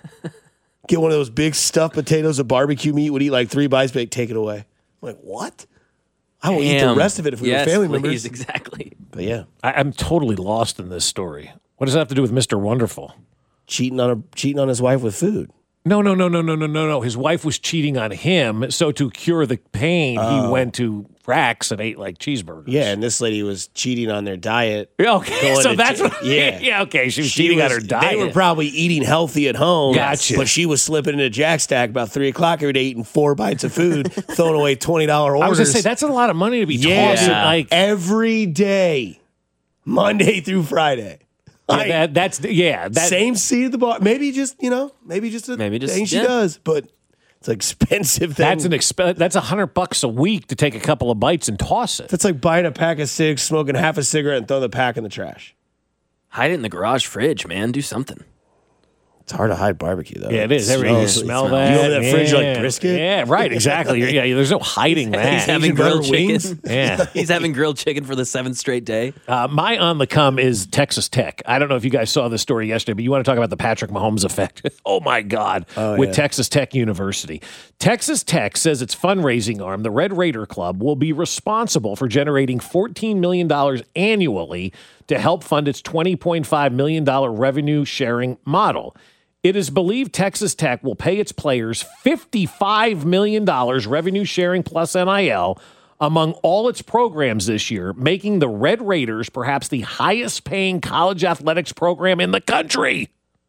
G: Get one of those big stuffed potatoes of barbecue meat. Would eat like three bites, but take it away. I'm like, what? I will eat the
J: Damn.
G: rest of it if we
J: yes,
G: were family
J: please,
G: members.
J: Exactly.
G: But yeah,
H: I, I'm totally lost in this story. What does that have to do with Mister Wonderful?
G: cheating on a cheating on his wife with food.
H: No, no, no, no, no, no, no, no. His wife was cheating on him, so to cure the pain, he went to Rack's and ate like cheeseburgers.
G: Yeah, and this lady was cheating on their diet.
H: Yeah, okay,
G: Going
H: so
G: to
H: that's
G: ch-
H: what.
G: yeah.
H: Yeah, okay. She was
G: She
H: cheating on
G: was-
H: her diet.
G: They were probably eating healthy at home.
H: Gotcha.
G: But she was slipping into Jack Stack about three o'clock every day, eating four bites of food, throwing away twenty dollar orders.
H: I was gonna say that's a lot of money to be
G: yeah,
H: tossing. Like
G: every day, Monday through Friday.
H: yeah,
G: Like,
H: that, that's yeah. That,
G: same seat at the bar. Maybe just you know, maybe just a
J: Maybe just-
G: thing she
J: yeah.
G: does, but it's an expensive thing.
H: That's an exp- That's a hundred bucks a week to take a couple of bites and toss it.
G: That's like buying a pack of cigs, smoking half a cigarette, and throwing the pack in the trash.
J: Hide it in the garage fridge, man. Do something.
G: It's hard to hide barbecue, though.
H: Yeah, it is. Every, you
G: smells-
H: smell
G: it
H: that.
G: smells- You open that fridge
H: yeah.
G: like brisket?
H: Yeah, right. Exactly. yeah, yeah, there's no hiding that.
J: He's having
G: Asian
J: grilled
G: butter
J: chicken.
G: wings?
H: Yeah.
J: He's having grilled chicken for the seventh straight day.
H: Uh, my on the come is Texas Tech. I don't know if you guys saw this story yesterday, but you want to talk about the Patrick Mahomes effect. oh, my God.
G: Oh,
H: with
G: yeah.
H: Texas Tech University. Texas Tech says its fundraising arm, the Red Raider Club, will be responsible for generating fourteen million dollars annually to help fund its twenty point five million dollars revenue sharing model. It is believed Texas Tech will pay its players fifty-five million dollars revenue sharing plus N I L among all its programs this year, making the Red Raiders perhaps the highest paying college athletics program in the country.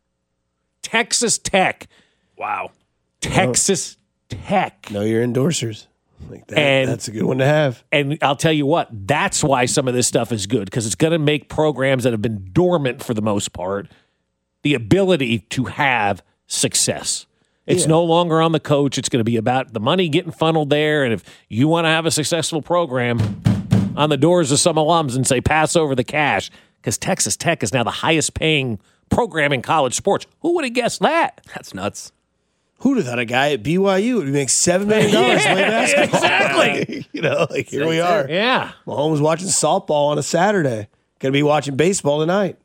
H: Texas Tech.
J: Wow.
H: Texas Tech.
G: Know your endorsers. Like that,
H: And-
G: that's a good one to have.
H: And I'll tell you what, that's why some of this stuff is good, because it's going to make programs that have been dormant for the most part the ability to have success. It's
G: Yeah.
H: no longer on the coach. It's going to be about the money getting funneled there. And if you want to have a successful program, on the doors of some alums and say, pass over the cash, because Texas Tech is now the highest paying program in college sports. Who would have guessed that?
J: That's nuts.
G: Who'd have thought a guy at B Y U would make seven million dollars
H: Yeah,
G: playing basketball?
H: exactly.
G: You know, like here we are.
H: Yeah.
G: Mahomes watching softball on a Saturday. Going to be watching baseball tonight.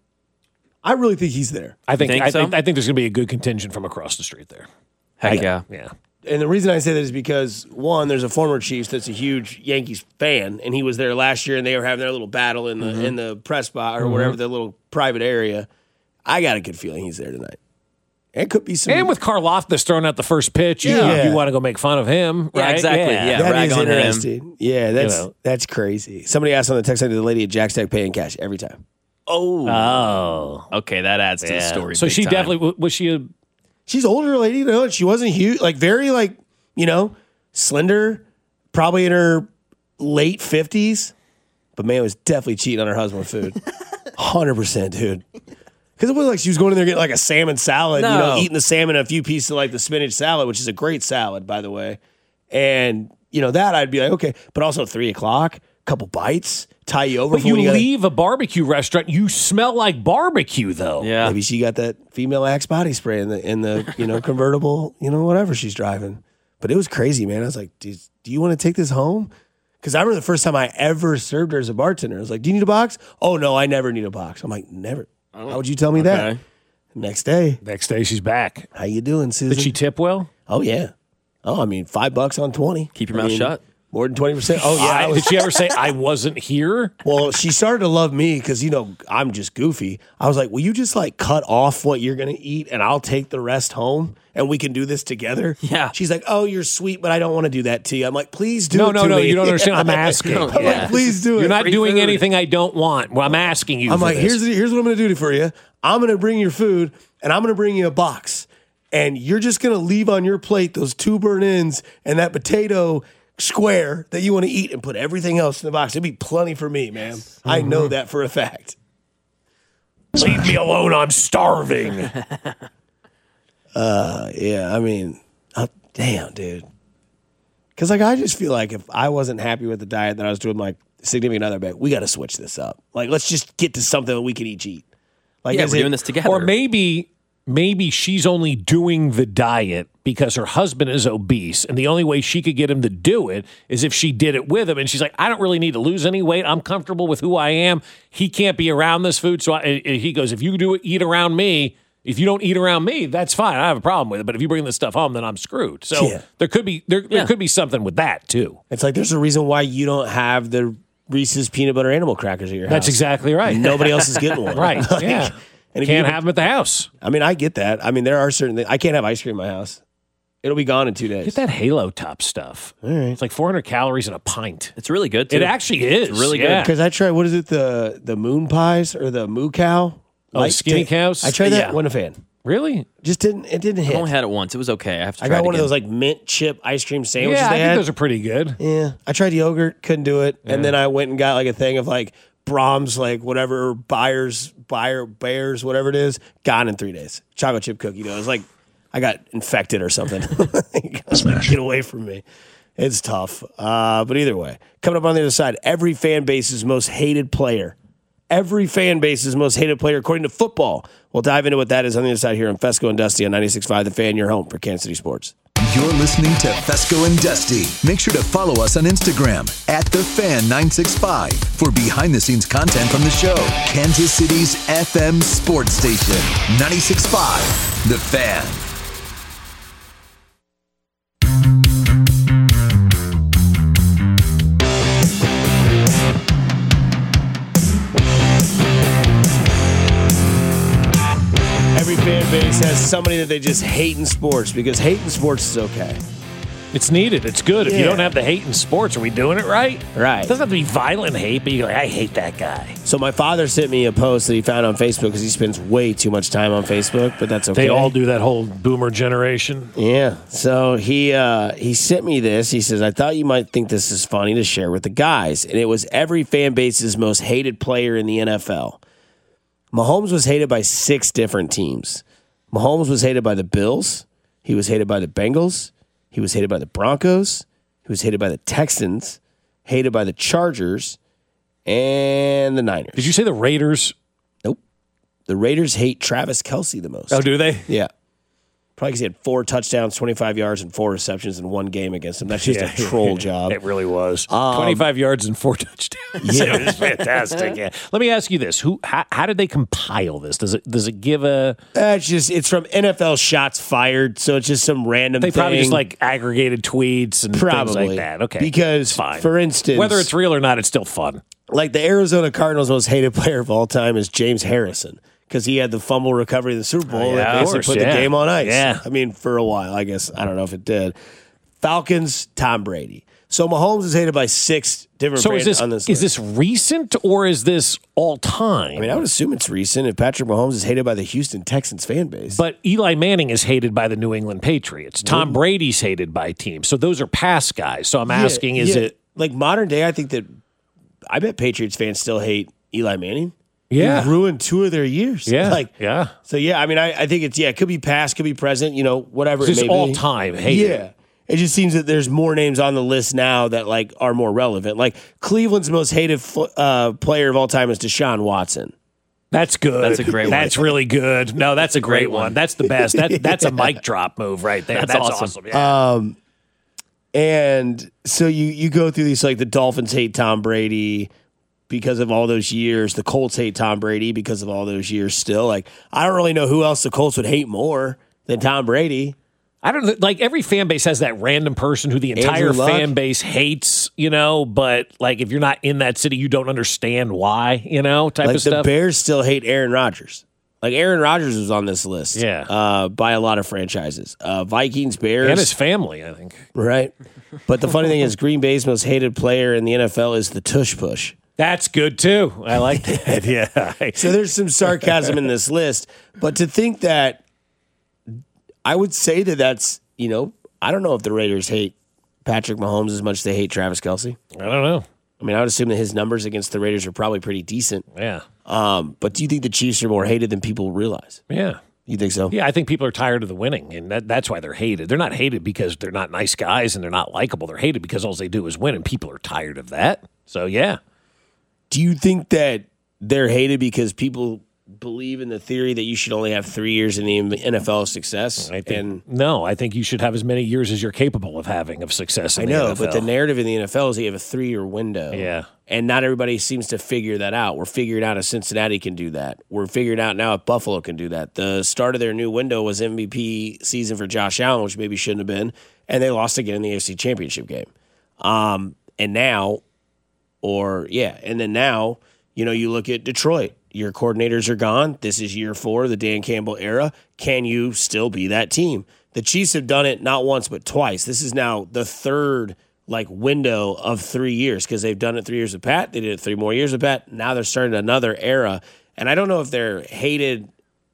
G: I really think he's there.
H: I think,
J: think
H: I,
J: so?
H: think I think there's going to be a good contingent from across the street there.
J: Heck
H: I-
J: yeah.
H: Yeah.
G: And the reason I say that is because, one, there's a former Chiefs that's a huge Yankees fan, and he was there last year, and they were having their little battle in the
H: Mm-hmm.
G: in the press spot or whatever, their little private area. I got a good feeling he's there tonight. It could be some.
H: And with Karlaftis throwing out the first pitch, you,
G: Yeah.
H: you want to go make fun of him,
J: Yeah,
H: right?
J: exactly. Yeah.
G: that
J: rag
G: is
J: on him.
G: interesting. Yeah, that's
H: You know.
G: that's crazy. Somebody asked on the text line, did the lady at Jack's Tech pay in cash every time?
J: Oh.
H: Oh.
J: Okay, that adds to the
H: Yeah.
J: story.
H: So
J: big
H: she
J: time.
H: definitely, was she a,
G: She's an older lady, you know, and she wasn't huge, like very like, you know, slender, probably in her late fifties. But man, was definitely cheating on her husband with food. one hundred percent, dude. Because it wasn't like she was going in there getting like a salmon salad, you know,
J: No.
G: eating the salmon and a few pieces of like the spinach salad, which is a great salad, by the way. And, you know, that I'd be like, okay. But also three o'clock, couple bites, tie you over
H: but
G: for
H: you
G: when you gotta-
H: leave a barbecue restaurant, you smell like barbecue, though.
J: Yeah.
G: Maybe she got that female Axe body spray in the in the you know convertible, you know whatever she's driving. But it was crazy, man. I was like, do, do you want to take this home? Because I remember the first time I ever served her as a bartender. I was like, do you need a box? Oh no, I never need a box. I'm like, never. How would you tell me that?
J: Okay.
G: Next day,
H: Next day, she's back.
G: how you doing, Susan?
H: Did she tip well?
G: Oh yeah. Oh, I mean, five bucks on twenty.
J: Keep your
G: I
J: mouth
G: mean,
J: shut.
G: More than twenty percent. Oh yeah. I
H: I-
G: was-
H: did she ever say, I wasn't here?
G: Well, she started to love me because, you know, I'm just goofy. I was like, will you just like cut off what you're going to eat and I'll take the rest home and we can do this together?
J: Yeah.
G: She's like, oh, you're sweet, but I don't want to do that to you. I'm like, please do
H: No,
G: it
H: no,
G: to
H: no,
G: me.
H: you don't understand. I'm asking.
G: I'm
J: Yeah.
G: like, please do it.
H: You're not
J: Free
H: doing
J: food.
H: anything I don't want. Well, I'm asking you
G: I'm
H: for
G: like,
H: this.
G: here's, here's what I'm going to do for you. I'm going to bring your food and I'm going to bring you a box. And you're just going to leave on your plate those two burnt ends and that potato square that you want to eat and put everything else in the box. It'd be plenty for me, man. I know that for a fact.
H: Leave me alone. I'm starving.
G: Uh, yeah, I mean, uh, damn, dude. Because, like, I just feel like if I wasn't happy with the diet that I was doing, my significant other, back, we got to switch this up. Like, let's just get to something that we can each eat. Like,
J: Yeah,
G: is
J: we're
G: it-
J: doing this together.
H: Or maybe maybe she's only doing the diet because her husband is obese, and the only way she could get him to do it is if she did it with him. And she's like, I don't really need to lose any weight. I'm comfortable with who I am. He can't be around this food. So I, and he goes, if you do it, eat around me. If you don't eat around me, that's fine. I have a problem with it. But if you bring this stuff home, then I'm screwed. So
G: Yeah.
H: there could be there, there
J: Yeah.
H: could be something with that too.
G: It's like there's a reason why you don't have the Reese's peanut butter animal crackers at your house.
H: That's exactly right.
G: Nobody else is getting one.
H: Right.
G: Like,
H: Yeah.
G: And if
H: Can't
G: you,
H: have them at the house.
G: I mean, I get that. I mean, there are certain things. I can't have ice cream in my house. It'll be gone in two days.
H: Get that Halo Top stuff.
G: All right.
H: It's like four hundred calories in a pint.
J: It's really good, too.
H: It actually is.
J: It's really
H: yeah.
G: Because I tried, what is it, the the moon pies or the moo cow?
H: Oh,
G: Light
H: skinny
G: ta-
H: cows?
G: I tried that.
J: Yeah.
G: Wasn't a fan.
H: Really?
G: Just didn't. It didn't
J: I've
G: hit.
J: only had it once. It was okay. I have to
G: I
J: try
G: got
J: it
G: one of
J: again.
G: those like mint chip ice cream sandwiches.
H: Yeah, I
G: they
H: think
G: had.
H: those are pretty good.
G: Yeah, I tried yogurt, couldn't do it, and then I went and got like a thing of like Brahms, like whatever Byers, Bayer, Bears, whatever it is. Gone in three days. Chocolate chip cookie dough. It was like I got infected or something. Get away from me. It's tough. Uh, but either way, coming up on the other side, every fan base's most hated player. Every fan base's most hated player, according to football. We'll dive into what that is on the other side here on Fesco and Dusty on ninety-six point five The Fan, your home for Kansas City Sports.
L: You're listening to Fesco and Dusty. Make sure to follow us on Instagram at The Fan nine six five for behind-the-scenes content from the show. Kansas City's F M sports station, ninety-six point five The Fan.
G: Every fan base has somebody that they just hate in sports because hate in sports is okay.
H: It's needed. It's good. If you
G: Yeah.
H: don't have the hate in sports, are we doing it right?
G: Right.
H: It doesn't have to be violent hate, but you're like, I hate that guy.
G: So my father sent me a post that he found on Facebook because he spends way too much time on Facebook, but that's okay.
H: They all do that whole boomer generation.
G: Yeah. So he uh, he sent me this. He says, I thought you might think this is funny to share with the guys. And it was every fan base's most hated player in the N F L. Mahomes was hated by six different teams. Mahomes was hated by the Bills. He was hated by the Bengals. He was hated by the Broncos. He was hated by the Texans. Hated by the Chargers and the Niners.
H: Did you say the Raiders?
G: Nope. The Raiders hate Travis Kelce the most.
H: Oh, do they?
G: Yeah. Probably because he had four touchdowns, twenty-five yards, and four receptions in one game against him. That's just
H: Yeah.
G: a troll job.
H: It really was.
G: Um,
H: twenty-five yards and four touchdowns.
G: Yeah.
H: It was fantastic. Yeah. Let me ask you this: Who? How, how did they compile this? Does it does it give a?
G: Uh, it's just it's from N F L Shots Fired, so it's just some random.
H: They
G: thing.
H: probably just like aggregated tweets and
G: Probably.
H: things like that. Okay,
G: Because,
H: fine.
G: for instance,
H: whether it's real or not, it's still fun.
G: Like the Arizona Cardinals' most hated player of all time is James Harrison because he had the fumble recovery in the Super Bowl
H: Oh, yeah,
G: that
H: of
G: basically
H: course,
G: put
H: yeah.
G: the game on ice.
H: Yeah.
G: I mean, for a while, I guess. I don't know if it did. Falcons, Tom Brady. So Mahomes is hated by six different
H: So is
G: brands
H: this
G: on this
H: is
G: list.
H: this recent or is this all time?
G: I mean, I would assume it's recent if Patrick Mahomes is hated by the Houston Texans fan base.
H: But Eli Manning is hated by the New England Patriots. Tom Brady's hated by teams. So those are past guys. So I'm
G: Yeah,
H: asking, is
G: yeah.
H: it?
G: like modern day? I think that I bet Patriots fans still hate Eli Manning.
H: Yeah.
G: He ruined two of their years.
H: Yeah,
G: Like,
H: yeah.
G: So yeah, I mean, I, I think it's yeah, it could be past, could be present, you know, whatever
H: It's
G: it may
H: just all
G: be.
H: time hated.
G: Yeah. It just seems that there's more names on the list now that like are more relevant. Like Cleveland's most hated fo- uh, player of all time is Deshaun Watson.
H: That's good.
J: That's a great one.
H: That's really good. No, that's a great,
J: great
H: one.
J: one.
H: That's the best. That, that's a mic drop move right there.
J: That's
H: That's,
J: awesome.
H: awesome. Yeah.
G: Um, and so you you go through these like the Dolphins hate Tom Brady because of all those years. The Colts hate Tom Brady because of all those years. Still, like I don't really know who else the Colts would hate more than Tom Brady.
H: I don't know. Like every fan base has that random person who the entire
G: Andrew Luck.
H: fan base hates, you know, but like if you're not in that city, you don't understand why, you know, type
G: Like
H: of
G: the
H: stuff.
G: Bears still hate Aaron Rodgers. Like Aaron Rodgers was on this list,
H: Yeah.
G: uh, by a lot of franchises. Uh, Vikings, Bears,
H: and his family, I think.
G: right? But the funny thing is, Green Bay's most hated player in the N F L is the Tush Push.
H: That's good too. I like that. Yeah.
G: So there's some sarcasm in this list, but to think that I would say that that's, you know, I don't know if the Raiders hate Patrick Mahomes as much as they hate Travis Kelce.
H: I don't know.
G: I mean, I would assume that his numbers against the Raiders are probably pretty decent.
H: Yeah.
G: Um, but do you think the Chiefs are more hated than people realize?
H: Yeah.
G: You think so?
H: Yeah, I think people are tired of the winning, and that, that's why they're hated. They're not hated because they're not nice guys and they're not likable. They're hated because all they do is win, and people are tired of that. So, yeah.
G: Do you think that they're hated because people believe in the theory that you should only have three years in the N F L of success?
H: I think,
G: and
H: no, I think you should have as many years as you're capable of having of success in
G: I
H: the
G: know,
H: N F L.
G: but the narrative in the N F L is that you have a three-year window.
H: Yeah.
G: And not everybody seems to figure that out. We're figuring out if Cincinnati can do that. We're figuring out now if Buffalo can do that. The start of their new window was M V P season for Josh Allen, which maybe shouldn't have been, and they lost again in the A F C Championship game. Um, and now, or yeah, and then now, you know, you look at Detroit. Your coordinators are gone. This is year four of the Dan Campbell era. Can you still be that team? The Chiefs have done it not once but twice. This is now the third like window of three years because they've done it three years with Pat. They did it three more years with Pat. Now they're starting another era. And I don't know if they're hated.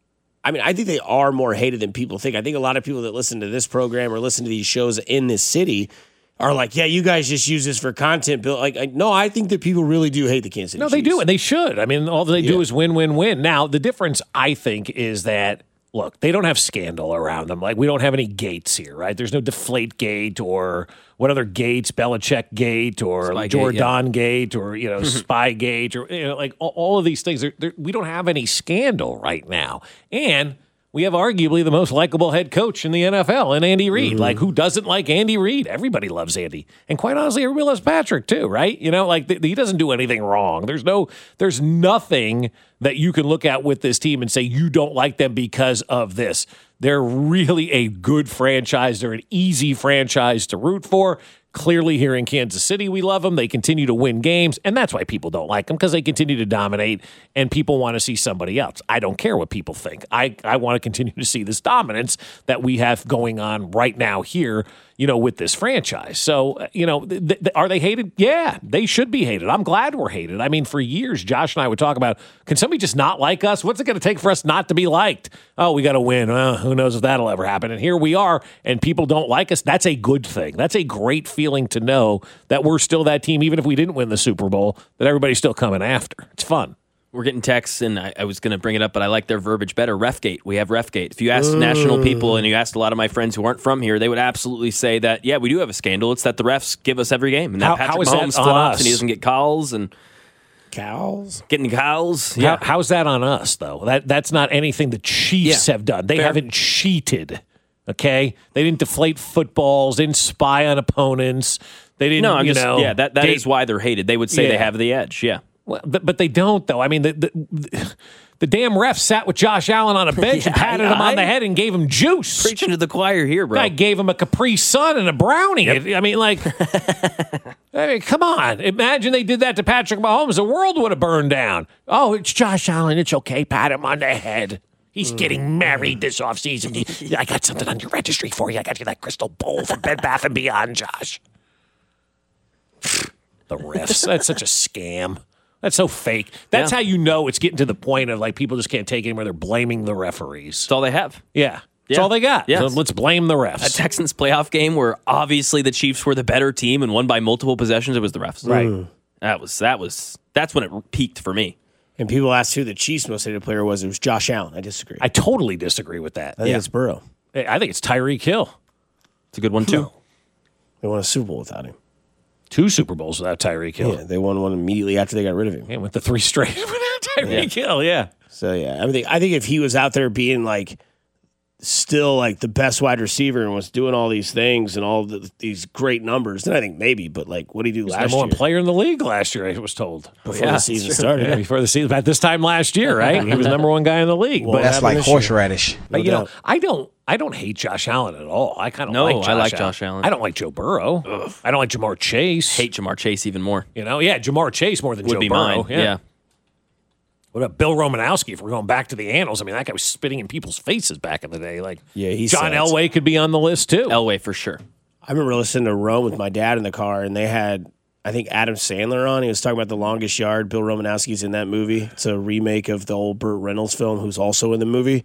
G: I mean, I think they are more hated than people think. I think a lot of people that listen to this program or listen to these shows in this city are like, yeah, you guys just use this for content. Bill. Like, I, no, I think that people really do hate the Kansas City
H: No, they
G: Chiefs.
H: do, and they should. I mean, all they do
G: Yeah.
H: is win, win, win. Now, the difference, I think, is that, look, they don't have scandal around them. Like, we don't have any gates here, right? There's no Deflate Gate or what other gates, Belichick Gate or
J: Spygate,
H: Jordan Gate or, you know, Spygate or, you know, like all, all of these things. They're, they're, we don't have any scandal right now. And we have arguably the most likable head coach in the N F L in Andy Reid.
G: Mm-hmm.
H: Like, who doesn't like Andy Reid? Everybody loves Andy. And quite honestly, everybody loves Patrick too, right? You know, like th- he doesn't do anything wrong. There's no, there's nothing that you can look at with this team and say you don't like them because of this. They're really a good franchise. They're an easy franchise to root for. Clearly here in Kansas City, we love them. They continue to win games, and that's why people don't like them, because they continue to dominate, and people want to see somebody else. I don't care what people think. I, I want to continue to see this dominance that we have going on right now here, you know, with this franchise. So, you know, th- th- are they hated? Yeah, they should be hated. I'm glad we're hated. I mean, for years, Josh and I would talk about, can somebody just not like us? What's it going to take for us not to be liked? Oh, we got to win. Uh, who knows if that'll ever happen? And here we are, and people don't like us. That's a good thing. That's a great feeling to know that we're still that team, even if we didn't win the Super Bowl, that everybody's still coming after. It's fun.
J: We're getting texts, and I, I was going to bring it up, but I like their verbiage better. Refgate. We have Refgate. If you ask Ooh. national people and you asked a lot of my friends who aren't from here, they would absolutely say that, yeah, we do have a scandal. It's that the refs give us every game. And that
H: how,
J: Patrick
H: how is
J: Mahomes
H: that on
J: flops
H: us?
J: and he doesn't get calls. And
G: Cows?
J: Getting cows.
H: Yeah. How, how's that on us, though? That That's not anything the Chiefs
J: Yeah.
H: have done. They
J: Fair.
H: haven't cheated. Okay? They didn't deflate footballs, didn't spy on opponents. They didn't,
J: No, I'm
H: you
J: just,
H: know.
J: yeah, that, that
H: they,
J: is why they're hated. They would say
H: Yeah.
J: they have the edge, yeah.
H: Well, but, but they don't, though. I mean, the, the, the damn ref sat with Josh Allen on a bench
J: Yeah,
H: and patted
J: I-
H: him on
J: I-
H: the head and gave him juice.
J: Preaching to the choir here, bro.
H: Guy gave him a Capri Sun and a brownie. I mean, like, I mean, come on. Imagine they did that to Patrick Mahomes. The world would have burned down. Oh, it's Josh Allen. It's okay. Pat him on the head. He's getting married this offseason. I got something on your registry for you. I got you that crystal bowl from Bed Bath and Beyond, Josh. The refs. That's such a scam. That's so fake. That's
J: Yeah.
H: how you know it's getting to the point of like people just can't take it anymore. They're blaming the referees.
J: That's all they have.
H: Yeah. That's
J: Yeah.
H: all they got.
J: Yes.
H: So let's blame the refs.
J: A Texans playoff game where obviously the Chiefs were the better team and won by multiple possessions. It was the refs.
H: Right.
G: Mm.
J: That was that was that's when it peaked for me.
G: And people asked who the Chiefs' most hated player was. It was Josh Allen. I disagree.
H: I totally disagree with that.
G: I think it's Burrow.
H: I think it's Tyreek Hill.
J: It's a good one too.
G: They won a Super Bowl without him.
H: Two Super Bowls without Tyreek Hill.
G: Yeah, they won one immediately after they got rid of him.
H: Yeah, with the three straight without Tyreek Hill, yeah.
G: So yeah, I mean, I think if he was out there being like still like the best wide receiver and was doing all these things and all the, these great numbers, then I think maybe. But like, what did he do
H: He's
G: last
H: number one
G: year
H: player in the league last year, I was told.
G: before the season started?
H: Yeah, before the season, at this time last year, right? He was number one guy in the league.
G: Well,
H: but
N: That's like horseradish.
H: But
G: No
H: you know,
G: doubt.
H: I don't, I don't hate Josh Allen at all. I kind of
J: No,
H: like Josh
J: I like
H: Allen.
J: Josh Allen.
H: I don't like Joe Burrow.
J: Ugh.
H: I don't like Jamar Chase.
J: Hate Jamar Chase even more.
H: You know, yeah, Jamar Chase more than
J: Would
H: Joe
J: be
H: Burrow.
J: mine. Yeah.
H: What about Bill Romanowski? If we're going back to the annals, I mean, that guy was spitting in people's faces back in the day. Like,
G: Yeah, he
H: John
G: sucks.
H: Elway could be on the list too.
J: Elway for sure.
G: I remember listening to Rome with my dad in the car, and they had, I think, Adam Sandler on. He was talking about The Longest Yard. Bill Romanowski's in that movie. It's a remake of the old Burt Reynolds film, who's also in the movie.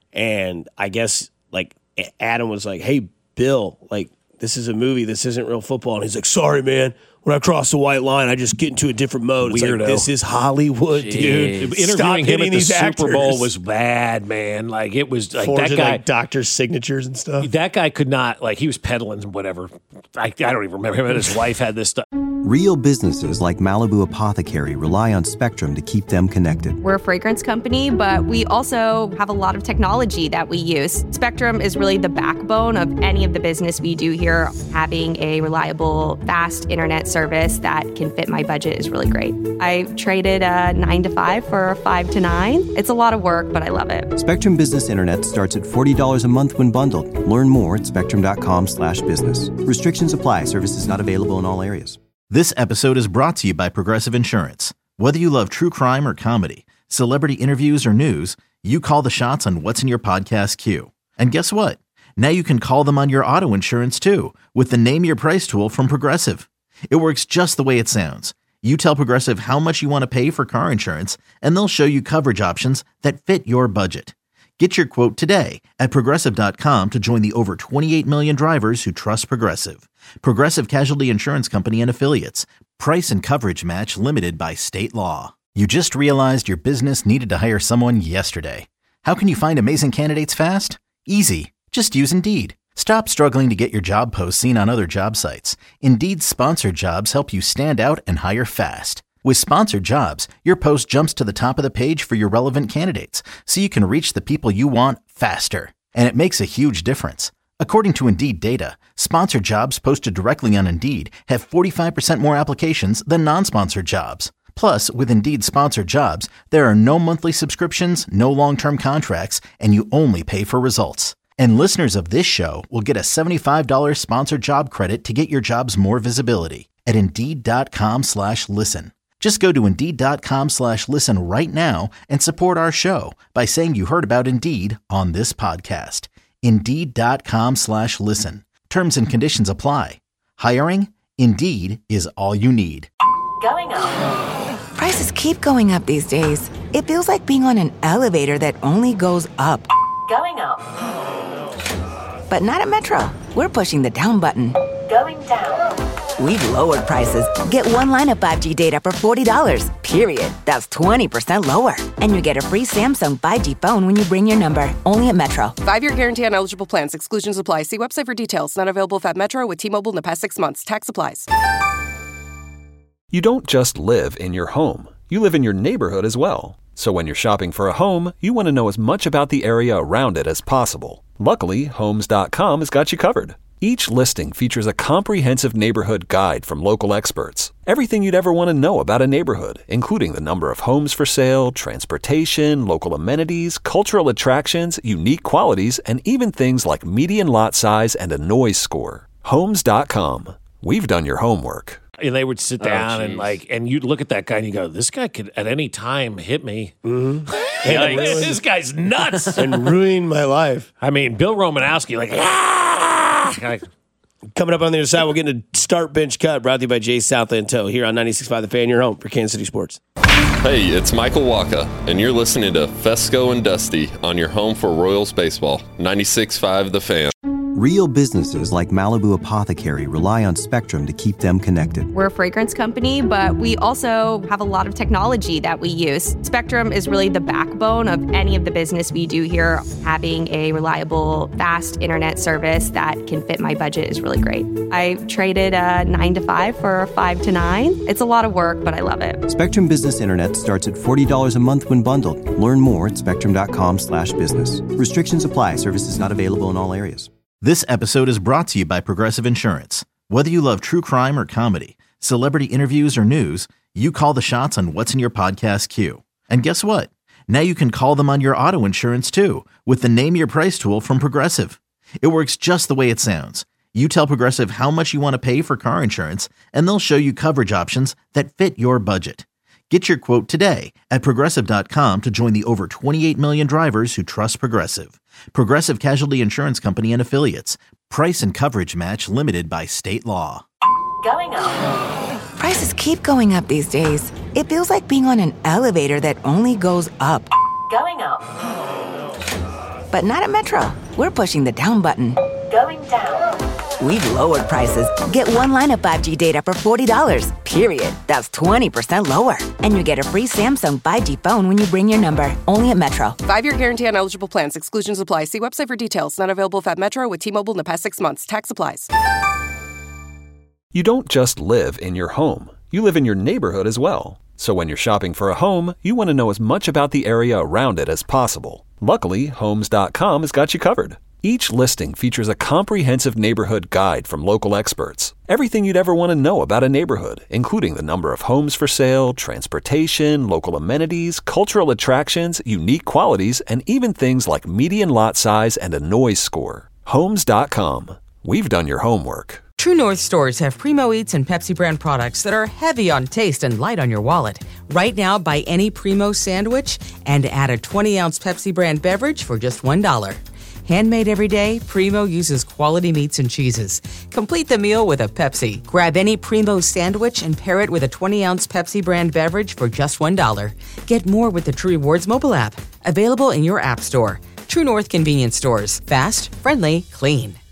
G: And I guess, like, Adam was like, hey, Bill, like, this is a movie. This isn't real football. And he's like, sorry, man. When I cross the white line, I just get into a different mode. It's
H: Weirdo.
G: like, this is Hollywood, dude. Stop
H: Interviewing him
G: hitting
H: at the
G: these
H: Super
G: actors.
H: Bowl was bad, man. Like it was like
G: Forging,
H: that guy.
G: like, doctor's signatures and stuff.
H: That guy could not, like, he was peddling whatever. I, I don't even remember him and his wife had this stuff.
A: Real businesses like Malibu Apothecary rely on Spectrum to keep them connected.
O: We're a fragrance company, but we also have a lot of technology that we use. Spectrum is really the backbone of any of the business we do here. Having a reliable, fast internet service that can fit my budget is really great. I traded a nine to five for a five to nine. It's a lot of work, but I love it.
A: Spectrum Business Internet starts at forty dollars a month when bundled. Learn more at spectrum.com slash business. Restrictions apply. Services not available in all areas.
C: This episode is brought to you by Progressive Insurance. Whether you love true crime or comedy, celebrity interviews or news, you call the shots on what's in your podcast queue. And guess what? Now you can call them on your auto insurance too with the Name Your Price tool from Progressive. It works just the way it sounds. You tell Progressive how much you want to pay for car insurance, and they'll show you coverage options that fit your budget. Get your quote today at Progressive dot com to join the over twenty-eight million drivers who trust Progressive. Progressive Casualty Insurance Company and Affiliates. Price and coverage match limited by state law. You just realized your business needed to hire someone yesterday. How can you find amazing candidates fast? Easy. Just use Indeed. Stop struggling to get your job posts seen on other job sites. Indeed's sponsored jobs help you stand out and hire fast. With sponsored jobs, your post jumps to the top of the page for your relevant candidates, so you can reach the people you want faster. And it makes a huge difference. According to Indeed data, sponsored jobs posted directly on Indeed have forty-five percent more applications than non-sponsored jobs. Plus, with Indeed sponsored jobs, there are no monthly subscriptions, no long-term contracts, and you only pay for results. And listeners of this show will get a seventy-five dollars sponsored job credit to get your jobs more visibility at Indeed.com slash listen. Just go to Indeed.com slash listen right now and support our show by saying you heard about Indeed on this podcast. Indeed.com slash listen. Terms and conditions apply. Hiring? Indeed is all you need.
D: Going up.
E: Prices keep going up these days. It feels like being on an elevator that only goes up.
D: Going up.
E: But not at Metro. We're pushing the down button.
D: Going down.
E: We've lowered prices. Get one line of five G data for forty dollars, period. That's twenty percent lower. And you get a free Samsung five G phone when you bring your number. Only at Metro.
F: Five-year guarantee on eligible plans. Exclusions apply. See website for details. Not available if at Metro with T-Mobile in the past six months. Tax applies.
I: You don't just live in your home. You live in your neighborhood as well. So when you're shopping for a home, you want to know as much about the area around it as possible. Luckily, Homes dot com has got you covered. Each listing features a comprehensive neighborhood guide from local experts. Everything you'd ever want to know about a neighborhood, including the number of homes for sale, transportation, local amenities, cultural attractions, unique qualities, and even things like median lot size and a noise score. Homes dot com. We've done your homework.
H: And they would sit down
G: Oh,
H: and like, and you'd look at that guy and you go, "This guy could at any time hit me."
G: Mm-hmm.
H: Like, this guy's nuts
G: and ruin my life.
H: I mean, Bill Romanowski, like, ah!
G: Coming up on the other side, we'll get into Start Bench Cut, brought to you by Jay Southland Tow here on ninety-six point five The Fan, your home for Kansas City sports.
N: Hey, it's Michael Waka, and you're listening to Fesco and Dusty on your home for Royals baseball, ninety-six point five The Fan.
A: Real businesses like Malibu Apothecary rely on Spectrum to keep them connected.
O: We're a fragrance company, but we also have a lot of technology that we use. Spectrum is really the backbone of any of the business we do here. Having a reliable, fast internet service that can fit my budget is really great. I traded a nine to five for a five to nine. It's a lot of work, but I love it.
A: Spectrum Business Internet starts at forty dollars a month when bundled. Learn more at spectrum.com slash business. Restrictions apply. Services not available in all areas.
C: This episode is brought to you by Progressive Insurance. Whether you love true crime or comedy, celebrity interviews or news, you call the shots on what's in your podcast queue. And guess what? Now you can call them on your auto insurance too with the Name Your Price tool from Progressive. It works just the way it sounds. You tell Progressive how much you want to pay for car insurance, and they'll show you coverage options that fit your budget. Get your quote today at Progressive dot com to join the over twenty-eight million drivers who trust Progressive. Progressive Casualty Insurance Company and Affiliates. Price and coverage match limited by state law.
D: Going up.
E: Prices keep going up these days. It feels like being on an elevator that only goes up.
D: Going up.
E: But not at Metro. We're pushing the down button.
D: Going down.
E: We've lowered prices. Get one line of five G data for forty dollars, period. That's twenty percent lower. And you get a free Samsung five G phone when you bring your number. Only at Metro.
F: Five-year guarantee on eligible plans. Exclusions apply. See website for details. Not available at Metro with T-Mobile in the past six months. Tax applies.
I: You don't just live in your home. You live in your neighborhood as well. So when you're shopping for a home, you want to know as much about the area around it as possible. Luckily, Homes dot com has got you covered. Each listing features a comprehensive neighborhood guide from local experts. Everything you'd ever want to know about a neighborhood, including the number of homes for sale, transportation, local amenities, cultural attractions, unique qualities, and even things like median lot size and a noise score. Homes dot com. We've done your homework.
P: True North stores have Primo Eats and Pepsi brand products that are heavy on taste and light on your wallet. Right now, buy any Primo sandwich and add a twenty ounce Pepsi brand beverage for just one dollar. Handmade every day, Primo uses quality meats and cheeses. Complete the meal with a Pepsi. Grab any Primo sandwich and pair it with a twenty ounce Pepsi brand beverage for just one dollar. Get more with the True Rewards mobile app. Available in your app store. True North convenience stores. Fast, friendly, clean.